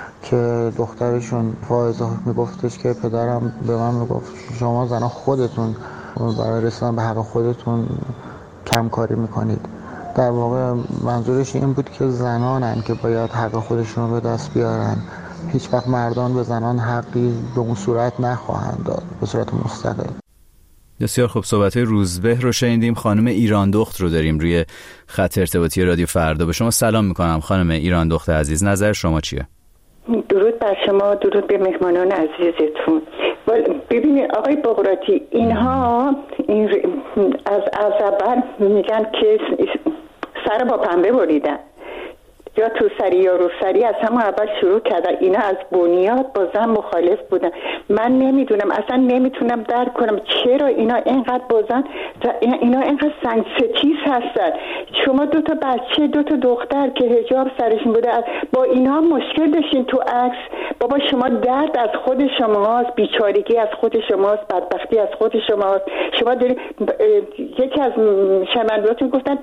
Speaker 9: که دخترشون فائزه میگفتش که پدرم به من میگفت شما زنان خودتون برای رسیدن به حق خودتون کم کاری میکنید. در واقع منظورش این بود که زنانن که باید حق خودشون رو به دست بیارن، هیچ وقت مردان به زنان حقی به اون صورت نخواهند داد، به صورت مستقل.
Speaker 14: بسیار خوب، صحبت‌های روزبه رو شنیدیم. خانم ایران دخت رو داریم روی خط ارتباطی رادیو فردا. به شما سلام میکنم خانم ایران دخت عزیز، نظر شما چیه؟
Speaker 15: درود بر شما، درود به مهمانان عزیزتون. ببینید آقای بغراتی، اینها این از از اول میگن که سر با پنبه بریدن، یا تو سری یا رو سری از همون اول شروع کردن. اینا از بنیاد با زن مخالف بودن. من نمیدونم، اصلا نمیتونم درک کنم چرا اینا اینقدر با زن، اینا اینقدر سنگ ستیز هستن. شما دو تا بچه، دو تا دختر که حجاب سرشون بوده، با اینا مشکل داشتین تو عکس. بابا شما درد از خود شماست، بیچارگی از خود شماست، بدبختی از خود شماست. شما دارید، یکی از شنوندهاتون گفتن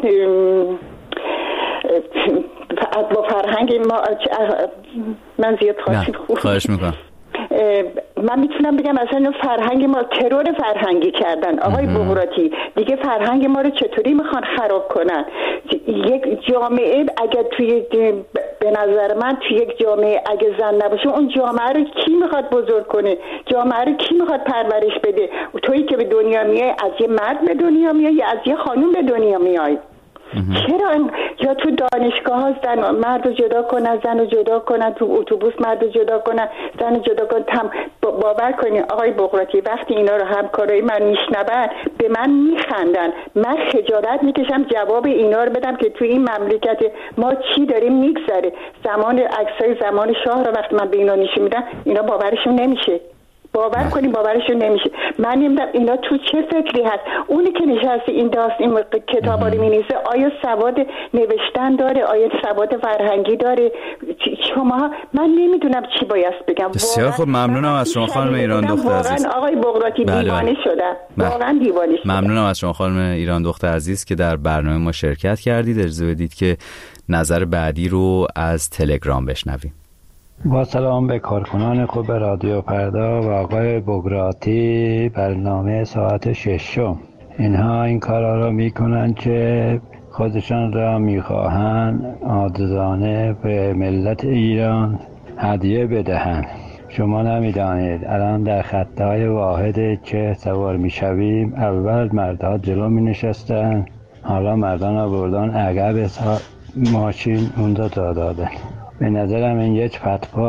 Speaker 15: با فرهنگ ما، من زیاد خواهش خوب
Speaker 14: خواهش میکنم.
Speaker 15: من میتونم بگم اصلا فرهنگ ما ترور فرهنگی کردن. آقای بغراتی، دیگه فرهنگ ما رو چطوری میخوان خراب کنن؟ یک جامعه اگه توی، به نظر من توی یک جامعه اگه زن نباشه، اون جامعه رو کی میخواد بزرگ کنه؟ جامعه رو کی میخواد پرورش بده؟ تویی که به دنیا میای از یه مرد به دنیا میای یا از یه خانوم به دنیا میای؟ چرا یا تو دانشگاه ها زن مرد رو جدا کنن، زن رو جدا کنن، تو اتوبوس مرد رو جدا کنن، زن رو جدا کنن؟ تم باور کنی آقای بغراتی، وقتی اینا رو همکارای من میشنون به من میخندن. من خجالت میکشم جواب اینا رو بدم که تو این مملکت ما چی داریم میگذره. زمان عکسای زمان شاه رو وقتی من به اینا نشون میدم، اینا باورشون نمیشه. باور کنیم باورشون نمیشه. من نمیدونم اینا تو چه فکری هست. اونی که نشسته این داست این کتابا رو مینویسه، آیا سواد نوشتن داره؟ آیا سواد فرهنگی داره؟ شما، من نمیدونم چی باید بگم.
Speaker 14: بسیار خوب، ممنونم از شما خانم ایران دختر عزیز.
Speaker 15: واقعا آقای بغراتی دیوانه شدم. واقعا دیوانه شدم.
Speaker 14: ممنونم از شما خانم ایران دختر عزیز که در برنامه ما شرکت کردید. اجازه بدید که نظر بعدی رو از تلگرام بشنویم.
Speaker 16: با سلام به کارکنان خوب رادیو فردا و آقای بغراتی، برنامه ساعت ششم. اینها این کارا رو میکنن که خودشان را میخواهن عاجزانه به ملت ایران هدیه بدهند. شما نمیدانید الان در خطهای واحد که سوار میشویم، اول مردها جلو مینشستن، حالا مردان آوردن عقب ماشین اونجا جا دادن. به نظرم این یک فتواست.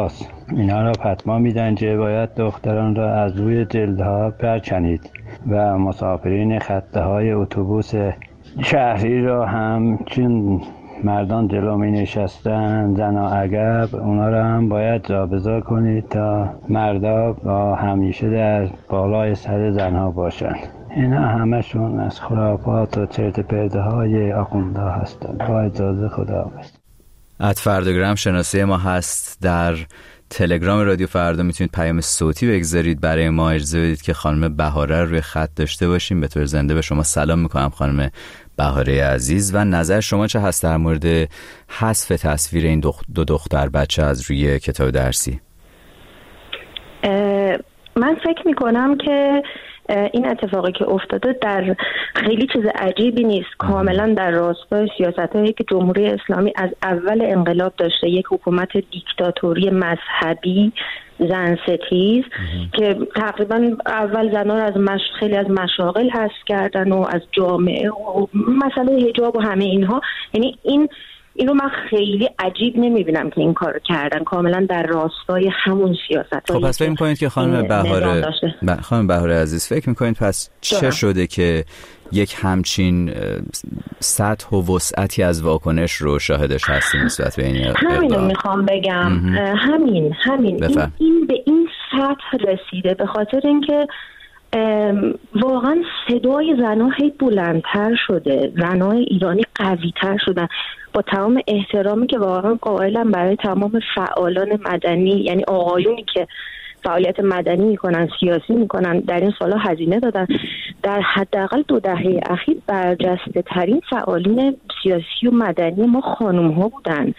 Speaker 16: اینا را فتوا میدن که باید دختران را از روی جلدها پرکنید و مسافرین خطه های اتوبوس شهری را هم چون مردان جلو می نشستن زنا عقب، اونا را هم باید جابجا کنید تا مردا با همیشه در بالای سر زنها باشن. اینا همشون از خرافات و چرت پرده های آخونده هستن. با اجازه خداحافظ.
Speaker 14: ات فرداگرام شناسه ما هست. در تلگرام رادیو فردا میتونید پیام صوتی بگذارید برای ما. اجازه بدید که خانم بهاره روی خط داشته باشیم. به طور زنده به شما سلام میکنم خانم بهاره عزیز و نظر شما چه هست در مورد حذف تصویر این دو دختر بچه از روی کتاب درسی؟
Speaker 2: من فکر میکنم که این اتفاقی که افتاده در خیلی چیز عجیبی نیست، کاملا در راستای سیاستایی که جمهوری اسلامی از اول انقلاب داشته، یک حکومت دیکتاتوری مذهبی زن ستیز که تقریبا اول زنها رو از مش... خیلی از مشاغل حذف کردن و از جامعه و مسئله حجاب و همه اینها. یعنی این اینو من خیلی عجیب نمیبینم که این کار کردن، کاملا در راستای همون سیاست.
Speaker 14: خب پس فکر میکنید که خانم بهاره ب... خانم بهاره عزیز فکر میکنید پس چه دارم. شده که یک همچین سطح و وسعتی از واکنش رو شاهدش هستیم نسبت به این
Speaker 2: همینو میخوام بگم. همین همین این, این به این سطح رسیده به خاطر اینکه واقعا صدای زنها هی بلندتر شده، زنهای ایرانی قوی‌تر شدن. با تمام احترامی که واقعا قائلم برای تمام فعالان مدنی، یعنی آقایونی که فعالیت مدنی میکنن، سیاسی میکنن، در این سالها هزینه دادن، در حداقل دو دهه اخیر برجسته ترین فعالین سیاسی و مدنی ما خانم ها بودن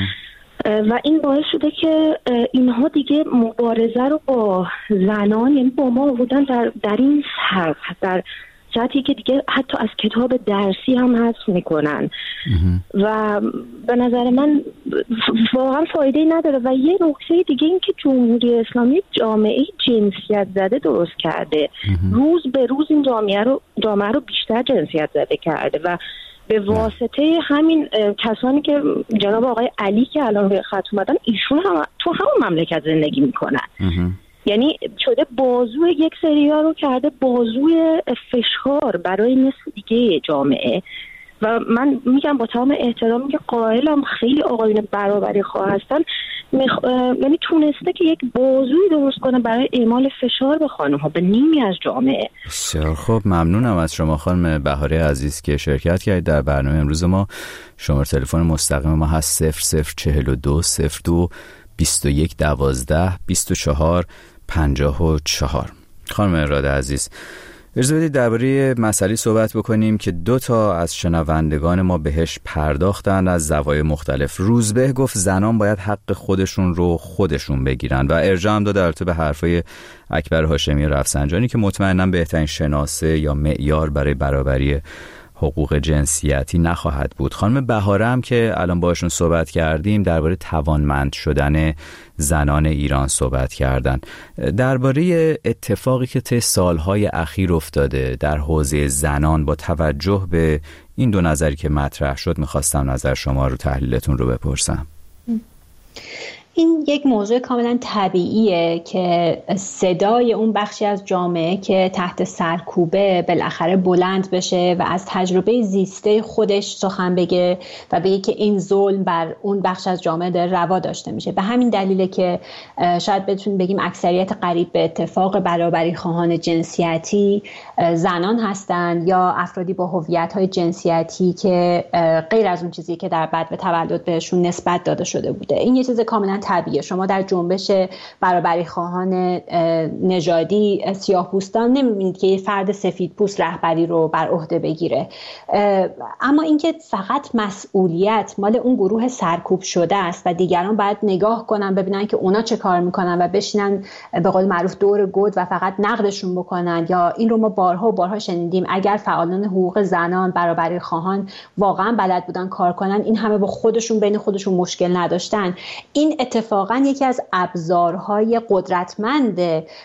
Speaker 2: و این باعث شده که اینها دیگه مبارزه رو با زنان، یعنی با ما بودن در, در این سطح، در سطحی که دیگه حتی از کتاب درسی هم حذف میکنن و به نظر من واقعا فایده نداره. و یه نکته دیگه این که جمهوری اسلامی جامعه جنسیت زده درست کرده، روز به روز این جامعه رو جامعه رو بیشتر جنسیت زده کرده و به واسطه همین کسانی که جناب آقای علی که الان روی خط اومدن، ایشون هم تو همون مملکت زندگی میکنن. یعنی شده بازوی یک سریا رو کرده بازوی فشار برای نصف دیگه جامعه. و من میگم با تمام احترامی که قائلم خیلی آقایون برابری خواه هستن، مخ... یعنی تونسته که یک بازوی درست کنه برای اعمال فشار به خانم ها، به نیمی از جامعه.
Speaker 14: بسیار خوب، ممنونم از شما خانم بهاره عزیز که شرکت کردید در برنامه امروز ما. شماره تلفن مستقیم ما هست صفر صفر چهل و دو صفر دو بیست و یک دوازده بیست و چهار پنجاه و چهار. خانم اراده عزیز، اجازه بدید درباره مسئله صحبت بکنیم که دو تا از شنوندگان ما بهش پرداختن از زوایای مختلف. روزبه گفت زنان باید حق خودشون رو خودشون بگیرن و ارجاع هم داد البته به حرفای اکبر هاشمی رفسنجانی که مطمئناً بهترین شناسه یا معیار برای برابری حقوق جنسیتی نخواهد بود. خانم بهاره هم که الان باشون صحبت کردیم درباره توانمند شدن زنان ایران صحبت کردن. درباره اتفاقی که طی سالهای اخیر افتاده در حوزه زنان با توجه به این دو نظری که مطرح شد میخواستم نظر شما رو، تحلیلتون رو بپرسم.
Speaker 6: این یک موضوع کاملا طبیعیه که صدای اون بخشی از جامعه که تحت سرکوبه بالاخره بلند بشه و از تجربه زیسته خودش سخن بگه و بگه که این ظلم بر اون بخش از جامعه داره روا داشته میشه. به همین دلیله که شاید بتونیم بگیم اکثریت قریب به اتفاق برابری خواهان جنسیتی زنان هستن یا افرادی با هویت‌های جنسیتی که غیر از اون چیزی که در بعد به تولد بهشون نسبت داده شده بوده. این یه چیز کاملا طبیعیه. شما در جنبش برابری خواهان نژادی سیاه‌پوستان نمی‌بینید که یه فرد سفیدپوست رهبری رو بر عهده بگیره. اما اینکه فقط مسئولیت مال اون گروه سرکوب شده است و دیگران باید نگاه کنن ببینن که اونا چه کار میکنن و بشینن به قول معروف دور گود و فقط نقدشون بکنن، یا این رو ما بارها و بارها شنیدیم اگر فعالان حقوق زنان، برابری خواهان واقعا بلد بودن کار کنن، این همه با خودشون بین خودشون مشکل نداشتن، این اتفاقا یکی از ابزارهای قدرتمند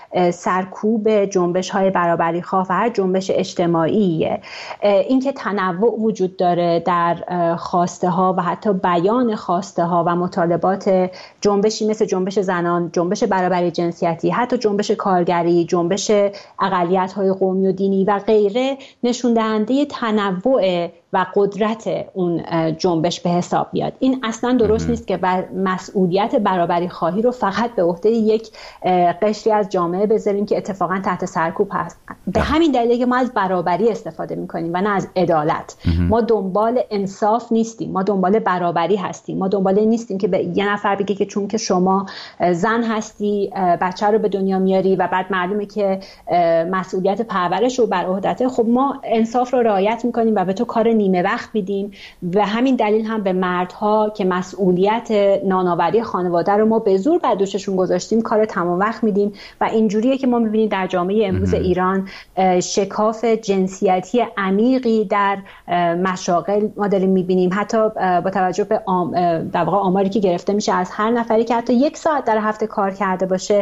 Speaker 6: سرکوب جنبش‌های برابری خواه و هر جنبش اجتماعیه. اینکه تنوع وجود داره در خواسته ها و حتی بیان خواسته ها و مطالبات جنبشی مثل جنبش زنان، جنبش برابری جنسیتی، حتی جنبش کارگری، جنبش اقلیت‌های قومی و دینی و غیره نشون دهنده تنوع و قدرت اون جنبش به حساب بیاد. این اصلا درست نیست که بر مسئولیت برابری خواهی رو فقط به عهده یک قشری از جامعه بذاریم که اتفاقا تحت سرکوب هست. به همین دلیل که ما از برابری استفاده میکنیم و نه از عدالت. ما دنبال انصاف نیستیم، ما دنبال برابری هستیم. ما دنبال نیستیم که به یه نفر بگه که چون که شما زن هستی بچه رو به دنیا میاری و بعد معلومه که مسئولیت پرورش رو بر عهدته. خب ما انصاف رو رعایت میکنیم و به تو کار نیمه وقت میدیم و همین دلیل هم به مردها که مسئولیت نانآوری خانواده رو ما به زور بر دوششون گذاشتیم کار تمام وقت میدیم و اینجوریه که ما میبینیم در جامعه امروز ایران شکاف جنسیتی عمیقی در مشاغل ما داریم میبینیم. حتی با توجه به آم در واقع آماری که گرفته میشه از هر نفری که حتی یک ساعت در هفته کار کرده باشه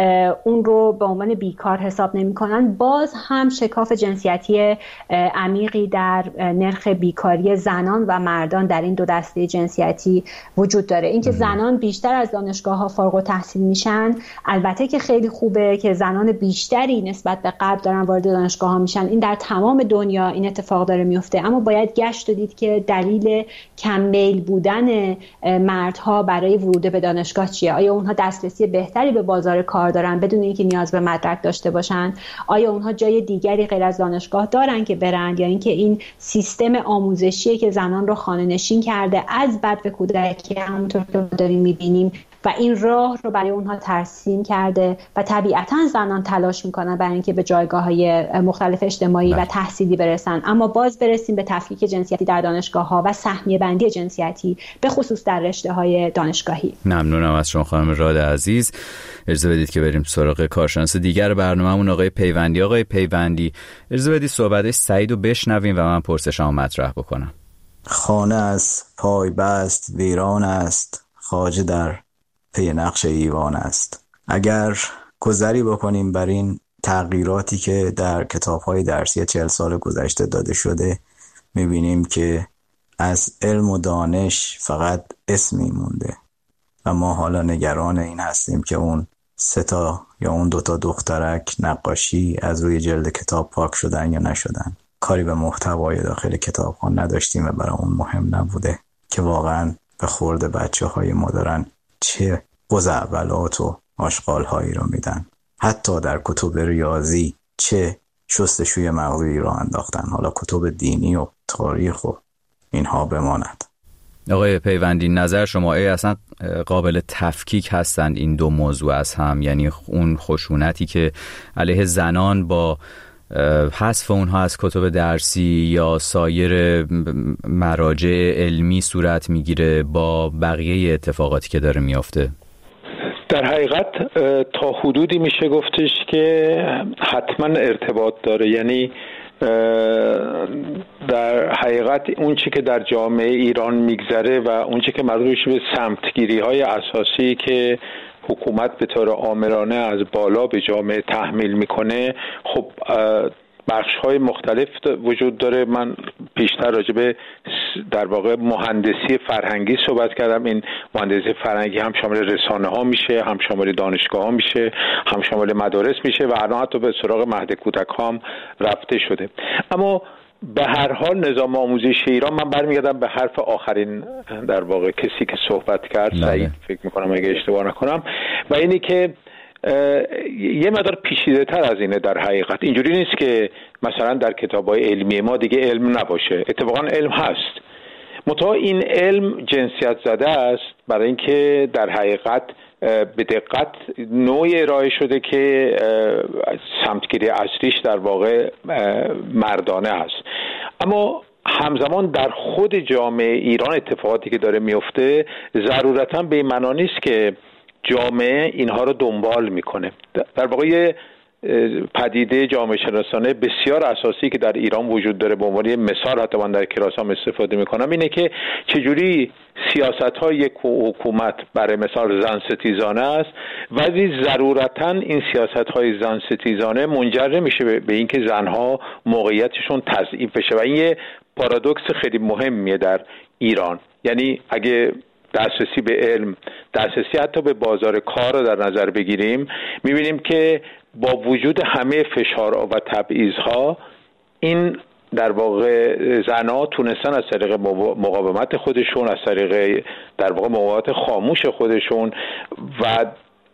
Speaker 6: اون رو به عنوان بیکار حساب نمیکنن، باز هم شکاف جنسیتی عمیقی در نرخ بیکاری زنان و مردان در این دو دسته جنسیتی وجود داره. اینکه زنان بیشتر از دانشگاه‌ها فارغ التحصیل میشن البته که خیلی خوبه که زنان بیشتری نسبت به قبل دارن وارد دانشگاه‌ها میشن، این در تمام دنیا این اتفاق داره میفته، اما باید گشت دید که دلیل کم میل بودن مردها برای ورود به دانشگاه چیه؟ آیا اونها دسترسی بهتری به بازار کار دارن بدون اینکه نیاز به مدرک داشته باشن؟ آیا اونها جای دیگری غیر از دانشگاه دارن که برن، یا اینکه این سیستم آموزشی که زنان رو خانه نشین کرده از بد به کودکی همونطور که داریم میبینیم و این راه رو برای اونها ترسیم کرده و طبیعتاً زنان تلاش میکنن برای اینکه به جایگاه‌های مختلف اجتماعی و تحصیلی برسن، اما باز برسیم به تفکیک جنسیتی در دانشگاه‌ها و سهمیه بندی جنسیتی به خصوص در رشته‌های دانشگاهی.
Speaker 14: ممنونم از شما خانم راد عزیز. اجازه بدید که بریم سراغ کارشناس دیگر برنامه‌مون آقای پیوندی. آقای پیوندی اجازه بدید صحبت سعید رو بشنویم و من پرسشامو مطرح بکنم.
Speaker 17: خانه از پای بست ویران است، خواجه در پی نقش ایوان است. اگر گذری بکنیم بر این تغییراتی که در کتاب‌های درسی چهل سال گذشته داده شده، می‌بینیم که از علم و دانش فقط اسمی مونده و ما حالا نگران این هستیم که اون سه تا یا اون دوتا دخترک نقاشی از روی جلد کتاب پاک شدن یا نشدن. کاری به محتوای داخل کتاب‌ها نداشتیم و برای اون مهم نبوده که واقعاً به خورد بچه‌های ما دارن چه خزعبلات و آشغال‌هایی رو میدن. حتی در کتب ریاضی چه شستشوی مغزی را انداختن، حالا کتب دینی و تاریخ و اینها بماند.
Speaker 14: آقای پیوندی نظر شما ای اصلا قابل تفکیک هستند این دو موضوع از هم؟ یعنی اون خشونتی که علیه زنان با حذف اونها از کتب درسی یا سایر مراجع علمی صورت میگیره با بقیه اتفاقاتی که داره میافته؟
Speaker 7: در حقیقت تا حدودی میشه گفتش که حتما ارتباط داره. یعنی در حقیقت اون چی که در جامعه ایران میگذره و اون چی که مربوط میشه به سمتگیری های اساسی که حکومت به طور آمرانه از بالا به جامعه تحمیل میکنه، خب بخش‌های مختلف وجود داره. من پیشتر راجع به در واقع مهندسی فرهنگی صحبت کردم. این مهندسی فرهنگی هم شامل رسانه‌ها میشه، هم شامل دانشگاه‌ها میشه، هم شامل مدارس میشه و الان حتی به سراغ مهد کودک‌ها هم رفته شده. اما به هر حال نظام آموزشی ایران، من برمیگردم به حرف آخرین در واقع کسی که صحبت کرد، سعید فکر می‌کنم اگه اشتباه نکنم، و اینی که یه مقدار پیچیده تر از اینه. در حقیقت اینجوری نیست که مثلا در کتاب‌های علمی ما دیگه علم نباشه، اتفاقا علم هست، منتها این علم جنسیت زده است برای اینکه در حقیقت به دقت نوعی ارائه شده که سمتگیری اصلیش در واقع مردانه است. اما همزمان در خود جامعه ایران اتفاقاتی که داره میفته ضرورتاً به این معنا نیست که جامعه اینها رو دنبال میکنه. در واقع پدیده جامعه شناسانه بسیار اساسی که در ایران وجود داره، به عنوان مثال حتی من در کلاس هم استفاده میکنم، اینه که چجوری سیاست های یک حکومت برای مثال زن ستیزانه است، ولی ضرورتاً این سیاست های زن ستیزانه منجر نمیشه به اینکه زنها موقعیتشون تضعیف بشه و این یه پارادوکس خیلی مهمیه در ایران. یعنی اگه دسترسی به علم، دسترسی حتی به بازار کار رو در نظر بگیریم، میبینیم که با وجود همه فشارها و تبعیض‌ها این در واقع زنها تونستن از طریق مقاومت خودشون، از طریق در واقع مقاومت خاموش خودشون و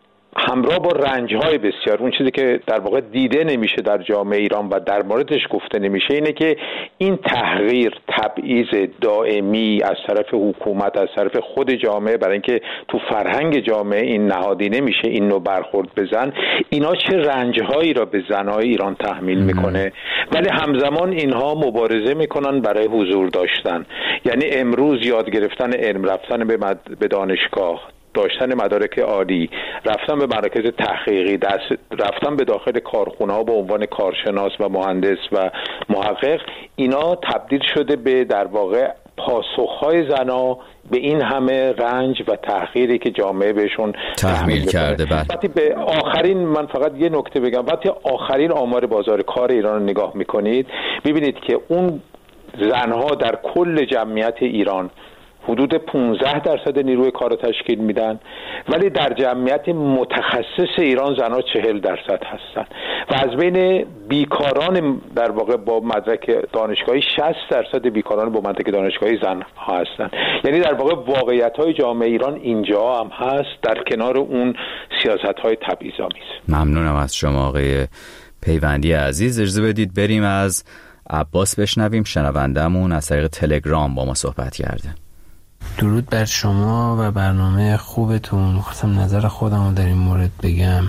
Speaker 7: همراه با رنج‌های بسیار، اون چیزی که در واقع دیده نمیشه در جامعه ایران و در موردش گفته نمیشه اینه که این تحقیر، تبعیض دائمی از طرف حکومت، از طرف خود جامعه، برای اینکه تو فرهنگ جامعه این نهادی نمیشه این نوع برخورد بزن، اینا چه رنج‌هایی را به زن‌های ایران تحمیل میکنه، ولی همزمان اینها مبارزه میکنن برای حضور داشتن. یعنی امروز یاد گرفتن علم، رفتن به, مد... به دانشگاه، داشتن مدارک عالی، رفتن به مراکز تحقیقی، دست رفتن به داخل کارخونه ها به عنوان کارشناس و مهندس و محقق، اینا تبدیل شده به در واقع پاسخهای زنا به این همه رنج و تحقیری که جامعه بهشون
Speaker 14: تحمیل کرده.
Speaker 7: وقتی به آخرین، من فقط یه نکته بگم، وقتی آخرین آمار بازار کار ایران رو نگاه میکنید میبینید که اون زنها در کل جمعیت ایران حدود پانزده درصد نیروی کار رو تشکیل میدن، ولی در جمعیت متخصص ایران زنها چهل درصد هستن و از بین بیکاران در واقع با مدرک دانشگاهی شصت درصد بیکاران با مدرک دانشگاهی زن ها هستن. یعنی در واقع واقعیت های جامعه ایران اینجا هم هست در کنار اون سیاست های تبعیض‌آمیز.
Speaker 14: ممنونم از شما آقای پیوندی عزیز. اجازه بدید بریم از عباس بشنویم، شنوندمون از طریق تلگرام با ما صحبت کرده.
Speaker 18: درود بر شما و برنامه خوبتون. خواستم نظر خودم رو در این مورد بگم.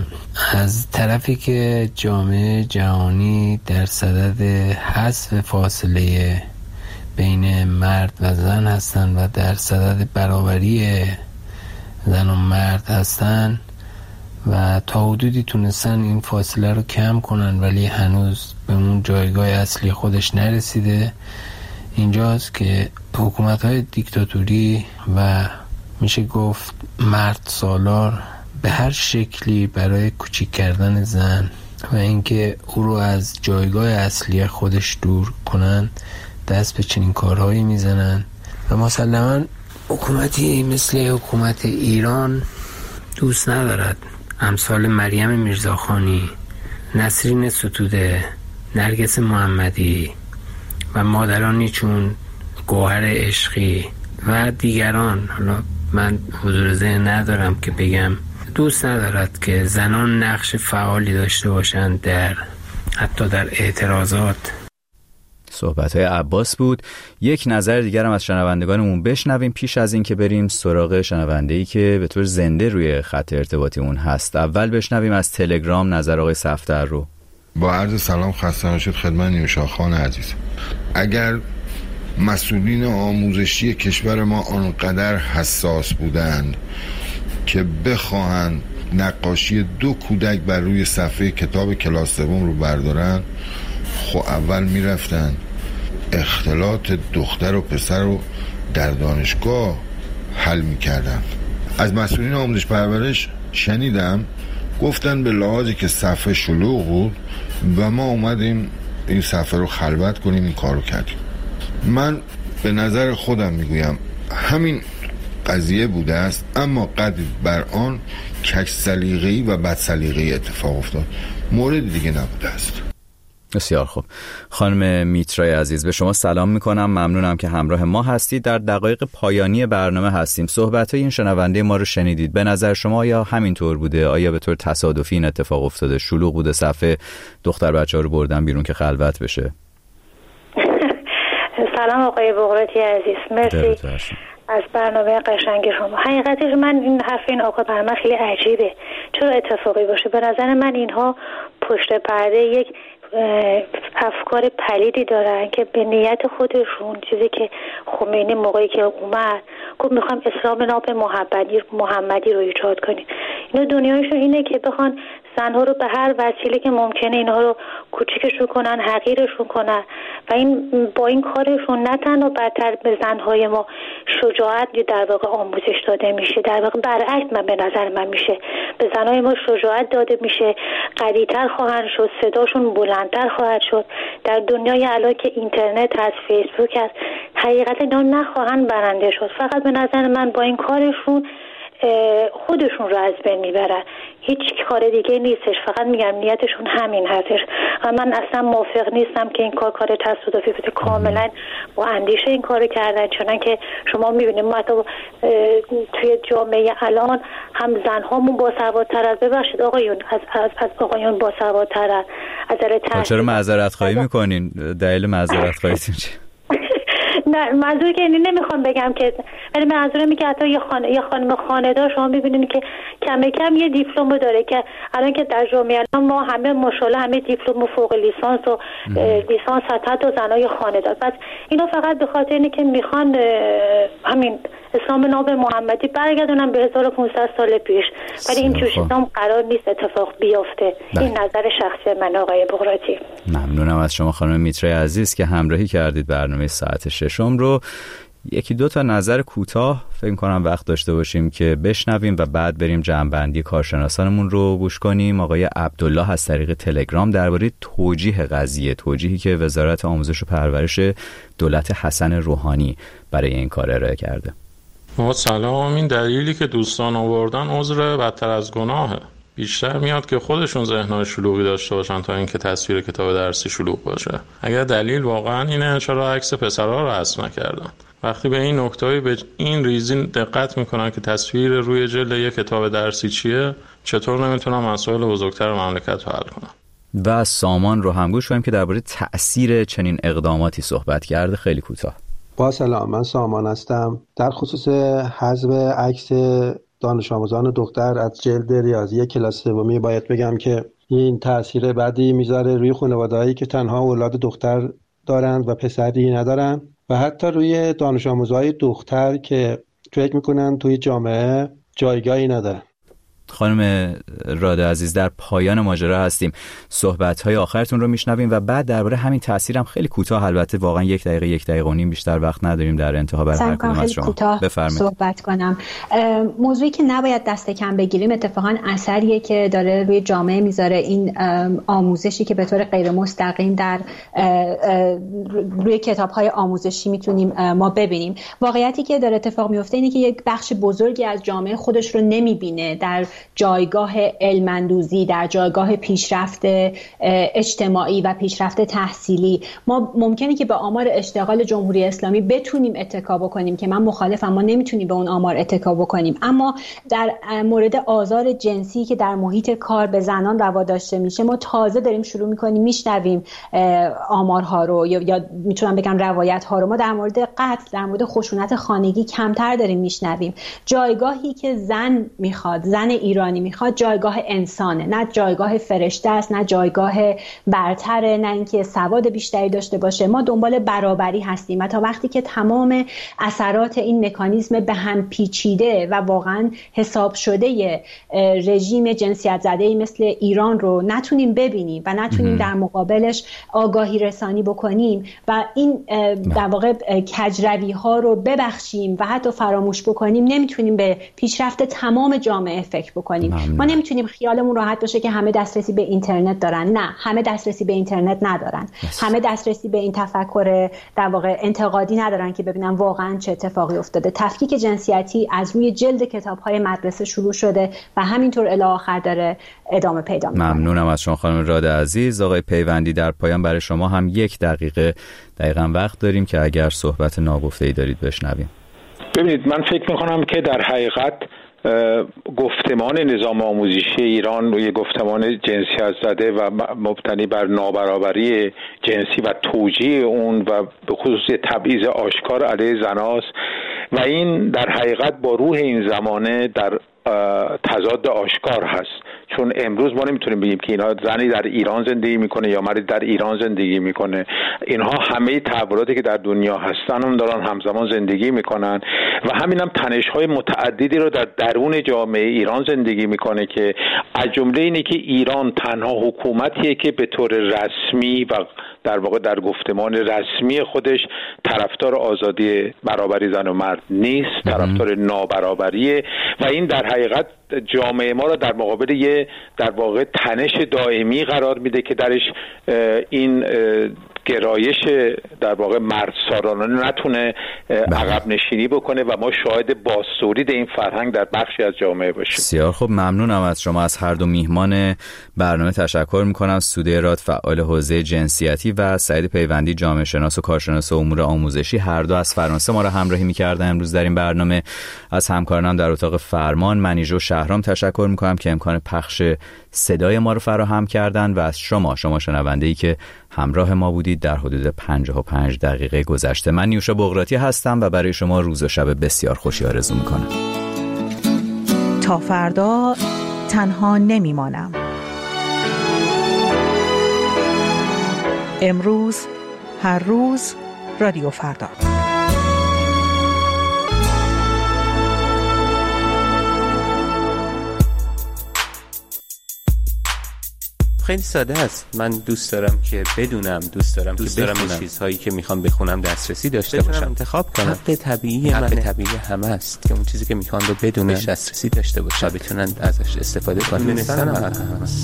Speaker 18: از طرفی که جامعه جهانی در صدد حذف فاصله بین مرد و زن هستن و در صدد برابری زن و مرد هستن و تا حدودی تونستن این فاصله رو کم کنن، ولی هنوز به اون جایگاه اصلی خودش نرسیده. اینجاست که حکومت‌های دیکتاتوری و میشه گفت مرد سالار به هر شکلی برای کوچیک کردن زن و اینکه او رو از جایگاه اصلی خودش دور کنن دست به چنین کارهایی میزنن و مسلماً حکومتی مثل حکومت ایران دوست ندارد امثال مریم میرزاخانی، نسرین ستوده، نرگس محمدی و مادرانی چون گوهر عشقی و دیگران، حالا من حضور ذهن ندارم که بگم، دوست ندارد که زنان نقش فعالی داشته باشند در حتی در اعتراضات.
Speaker 14: صحبت‌های عباس بود. یک نظر دیگر هم از شنوندگانمون بشنویم پیش از این که بریم سراغ شنونده‌ای که به طور زنده روی خط ارتباطیمون هست. اول بشنویم از تلگرام نظر آقای صفدر رو.
Speaker 19: با عرض سلام خسته نباشید خدمت نیوشا خان عزیز. اگر مسئولین آموزشی کشور ما آنقدر حساس بودند که بخواهند نقاشی دو کودک بر روی صفحه کتاب کلاس سوم رو بردارن، خب اول میرفتن اختلاط دختر و پسر رو در دانشگاه حل میکردن. از مسئولین آموزش پرورش شنیدم گفتن به لحاظی که صفحه شلوغ بود و ما اومدیم این صفحه رو خلوت کنیم، این کار رو کردیم. من به نظر خودم میگویم همین قضیه بوده است، اما قدر بر آن کج سلیقه‌ای و بد سلیقه‌ای اتفاق افتاد، مورد دیگه نبوده است.
Speaker 14: بسیار خوب. خانم میترای عزیز به شما سلام میکنم، ممنونم که همراه ما هستید. در دقایق پایانی برنامه هستیم. صحبت‌های این شنونده ما رو شنیدید. به نظر شما آیا همینطور بوده؟ آیا به طور تصادفی این اتفاق افتاده؟ شلوغ بوده صفحه، دختر بچه‌ها رو بردن بیرون که خلوت بشه؟
Speaker 20: سلام آقای بغراتی عزیز، مرسی از برنامه قشنگ شما. حقیقتش من این حرف این آقا برای من خیلی عجیبه. چرا اتفاقی باشه؟ به نظر من اینها پشت پرده یک افکار پلیدی دارن که به نیت خودشون، چیزی که خمینی موقعی که اومد گفت میخوام اسلام ناب محمدی محمدی رو ایجاد کنیم، اینا دنیایشون اینه که بخوان زنها رو به هر وسیله که ممکنه اینها رو کوچیکشون کنن، حقیرشون کنن و این با این کارشون نه تنها بدتر به زنهای ما شجاعت در واقع آموزش داده میشه، در واقع برعکس من به نظر من میشه به زنهای ما شجاعت داده میشه، قوی‌تر خواهند شد، صداشون بلندتر خواهد شد. در دنیای الان که اینترنت هست، فیسبوک هست، حقیقت اینا نخواهند برنده شد. فقط به نظر من با این کارشون خودشون رو از بین میبرن، هیچ کار دیگه نیستش. فقط میگم نیتشون همین هستش و من اصلا موافق نیستم که این کار کار تصادفی بوده. کاملا با اندیشه این کارو کردن، چون که شما میبینید ما حتی توی جامعه الان هم زنهامون باسوادتر از ببخشید آقایون از از, از آقایون باسوادتر از از
Speaker 14: چرا معذرت خواهی میکنین؟ دلیل معذرت خواهیتون چیه؟
Speaker 20: نه منظور که اینی نمیخوام بگم که، ولی منظورم میگه حتی یه خانه یه خانم خانه‌دار شما میبینید که کم کم یه دیپلم داره که الان که در جامعه الان ما همه ماشاءالله همه دیپلم و فوق لیسانس و لیسانس حتی زنای خانه‌دار. پس اینا فقط به خاطر اینه که میخوان همین اسلام ناب محمدی برگردونن به هزار و پانصد سال پیش، ولی این جور چیزا قرار نیست اتفاق بیفته. این نظر شخصی من آقای بغراتی.
Speaker 14: ممنونم از شما خانم میترای عزیز که همراهی کردید برنامه ساعت ششم رو. یکی دو تا نظر کوتاه فکر کنم وقت داشته باشیم که بشنویم و بعد بریم جمع‌بندی کارشناسانمون رو گوش کنیم. آقای عبدالله از طریق تلگرام درباره توجیه قضیه، توجیهی که وزارت آموزش و پرورش دولت حسن روحانی برای این کار ارائه کرده.
Speaker 21: ما سلام، این دلیلی که دوستان آوردن عذر بدتر از گناهه. بیشتر میاد که خودشون ذهن‌های شلوغی داشته باشن تا اینکه تصویر کتاب درسی شلوغ باشه. اگر دلیل واقعا اینه چرا عکس پسرها رو حذف نکردن؟ وقتی به این نکته‌ای به این ریزی دقت میکنن که تصویر روی جلد یک کتاب درسی چیه، چطور نمیتونن مسائل بزرگتر مملکت رو حل کنن؟
Speaker 14: و از سامان رو هم گوش کنیم که درباره تأثیر چنین اقداماتی صحبت کرده. خیلی کوتاه.
Speaker 22: با سلام، من سامان هستم. در خصوص حذف عکس دانش آموزان دختر از جلد ریاضی کلاس سومی باید بگم که این تأثیر بدی میذاره روی خانواده‌هایی که تنها اولاد دختر دارند و پسری ندارن و حتی روی دانش آموزهای دختر که فکر میکنن توی جامعه جایگاهی ندارن.
Speaker 14: خانم راده عزیز، در پایان ماجرا هستیم. صحبت‌های آخرتون رو میشنویم و بعد درباره همین تاثیرم خیلی کوتاه، البته واقعا یک دقیقه یک دقیقه و نیم بیشتر وقت نداریم در انتها بر هر کدوم از شما.
Speaker 6: بفرمایید. صحبت کنم. موضوعی که نباید دست کم بگیریم اتفاقا اثریه که داره روی جامعه میذاره این آموزشی که به طور غیر مستقیم در روی کتاب‌های آموزشی میتونیم ما ببینیم. واقعیتی که داره اتفاق میفته اینه که یک بخش بزرگی از جامعه خودش رو نمیبینه در جایگاه علم‌اندوزی، در جایگاه پیشرفت اجتماعی و پیشرفت تحصیلی. ما ممکنه که به آمار اشتغال جمهوری اسلامی بتونیم اتکا بکنیم که من مخالفم، ما نمیتونیم به اون آمار اتکا بکنیم، اما در مورد آزار جنسی که در محیط کار به زنان روا داشته میشه ما تازه داریم شروع میکنیم میشنویم آمارها رو یا, یا میتونم بگم روایت ها رو. ما در مورد قتل، در مورد خشونت خانگی کمتر داریم میشنویم. جایگاهی که زن میخواد، زن ایرانی میخواد، جایگاه انسانه، نه جایگاه فرشته است، نه جایگاه برتره، نه اینکه سواد بیشتری داشته باشه. ما دنبال برابری هستیم و تا وقتی که تمام اثرات این مکانیزم به هم پیچیده و واقعا حساب شده رژیم جنسیت زده‌ای مثل ایران رو نتونیم ببینیم و نتونیم در مقابلش آگاهی رسانی بکنیم و این در واقع کجروی ها رو ببخشیم و حتی فراموش بکنیم، نمیتونیم به پیشرفت تمام جامعه فکر بکنیم. ممنون. ما نمیتونیم خیالمون راحت باشه که همه دسترسی به اینترنت دارن. نه، همه دسترسی به اینترنت ندارن. yes. همه دسترسی به این تفکر در واقع انتقادی ندارن که ببینن واقعا چه اتفاقی افتاده. تفکیک جنسیتی از روی جلد کتاب‌های مدرسه شروع شده و همینطور الی آخر داره ادامه پیدا می‌کنه.
Speaker 14: ممنونم از شما خانم راده عزیز. آقای پیوندی، در پایان برای شما هم یک دقیقه دقیقاً وقت داریم که اگر صحبت ناگفته‌ای دارید بشنویم.
Speaker 7: ببینید، من فکر می‌کنم که در حقیقت گفتمان نظام آموزشی ایران روی گفتمان جنسیت زده و مبتنی بر نابرابری جنسی و توجیه اون و به خصوص تبعیض آشکار علیه زناست و این در حقیقت با روح این زمانه در تضاد آشکار هست، چون امروز ما نمیتونیم بگیم که اینها زنی در ایران زندگی میکنه یا مردی در ایران زندگی میکنه. اینها همه تحولاتی که در دنیا هستن هم دارن همزمان زندگی میکنن و همین هم تنش‌های متعددی رو در درون جامعه ایران زندگی میکنه که از جمله اینه که ایران تنها حکومتیه که به طور رسمی و در واقع در گفتمان رسمی خودش طرفدار آزادی برابری زن و مرد نیست، طرفدار نابرابریه و این در حقیقت جامعه ما را در مقابل یه در واقع تنش دائمی قرار میده که درش این گرایش در واقع مرد سالارانه نتونه عقب نشینی بکنه و ما شاهد بازتولید این فرهنگ در بخشی از جامعه باشیم.
Speaker 14: بسیار خب، ممنونم از شما. از هر دو میهمان برنامه تشکر میکنم. سوده راد، فعال حوزه جنسیتی، و سعید پیوندی، جامعه شناس و کارشناس امور آموزشی، هر دو از فرانسه ما را همراهی میکردن امروز در این برنامه. از همکارانم در اتاق فرمان منیژه و شهرام تشکر میکنم که امکان پخش صدای ما رو فراهم کردن و از شما شما شنونده‌ای که همراه ما بودید در حدود پنجاه و پنج دقیقه گذشته. من نیوشا بغراتی هستم و برای شما روز و شب بسیار خوشی آرزو میکنم.
Speaker 1: تا فردا تنها نمیمانم. امروز، هر روز، رادیو فردا.
Speaker 4: خیلی ساده است. من دوست دارم که بدونم، دوست دارم دوست که دارم این چیزهایی که میخوام بخونم دسترسی داشته باشم، انتخاب کنم. حق طبیعی منه، حق طبیعی همه است که اون چیزی که میخوان رو بدونن، دسترسی داشته باشن و بتونن ازش استفاده کنن. دونستن است.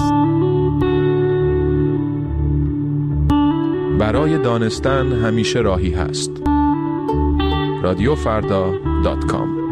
Speaker 23: برای دانستن همیشه راهی هست. رادیو فردا دات کام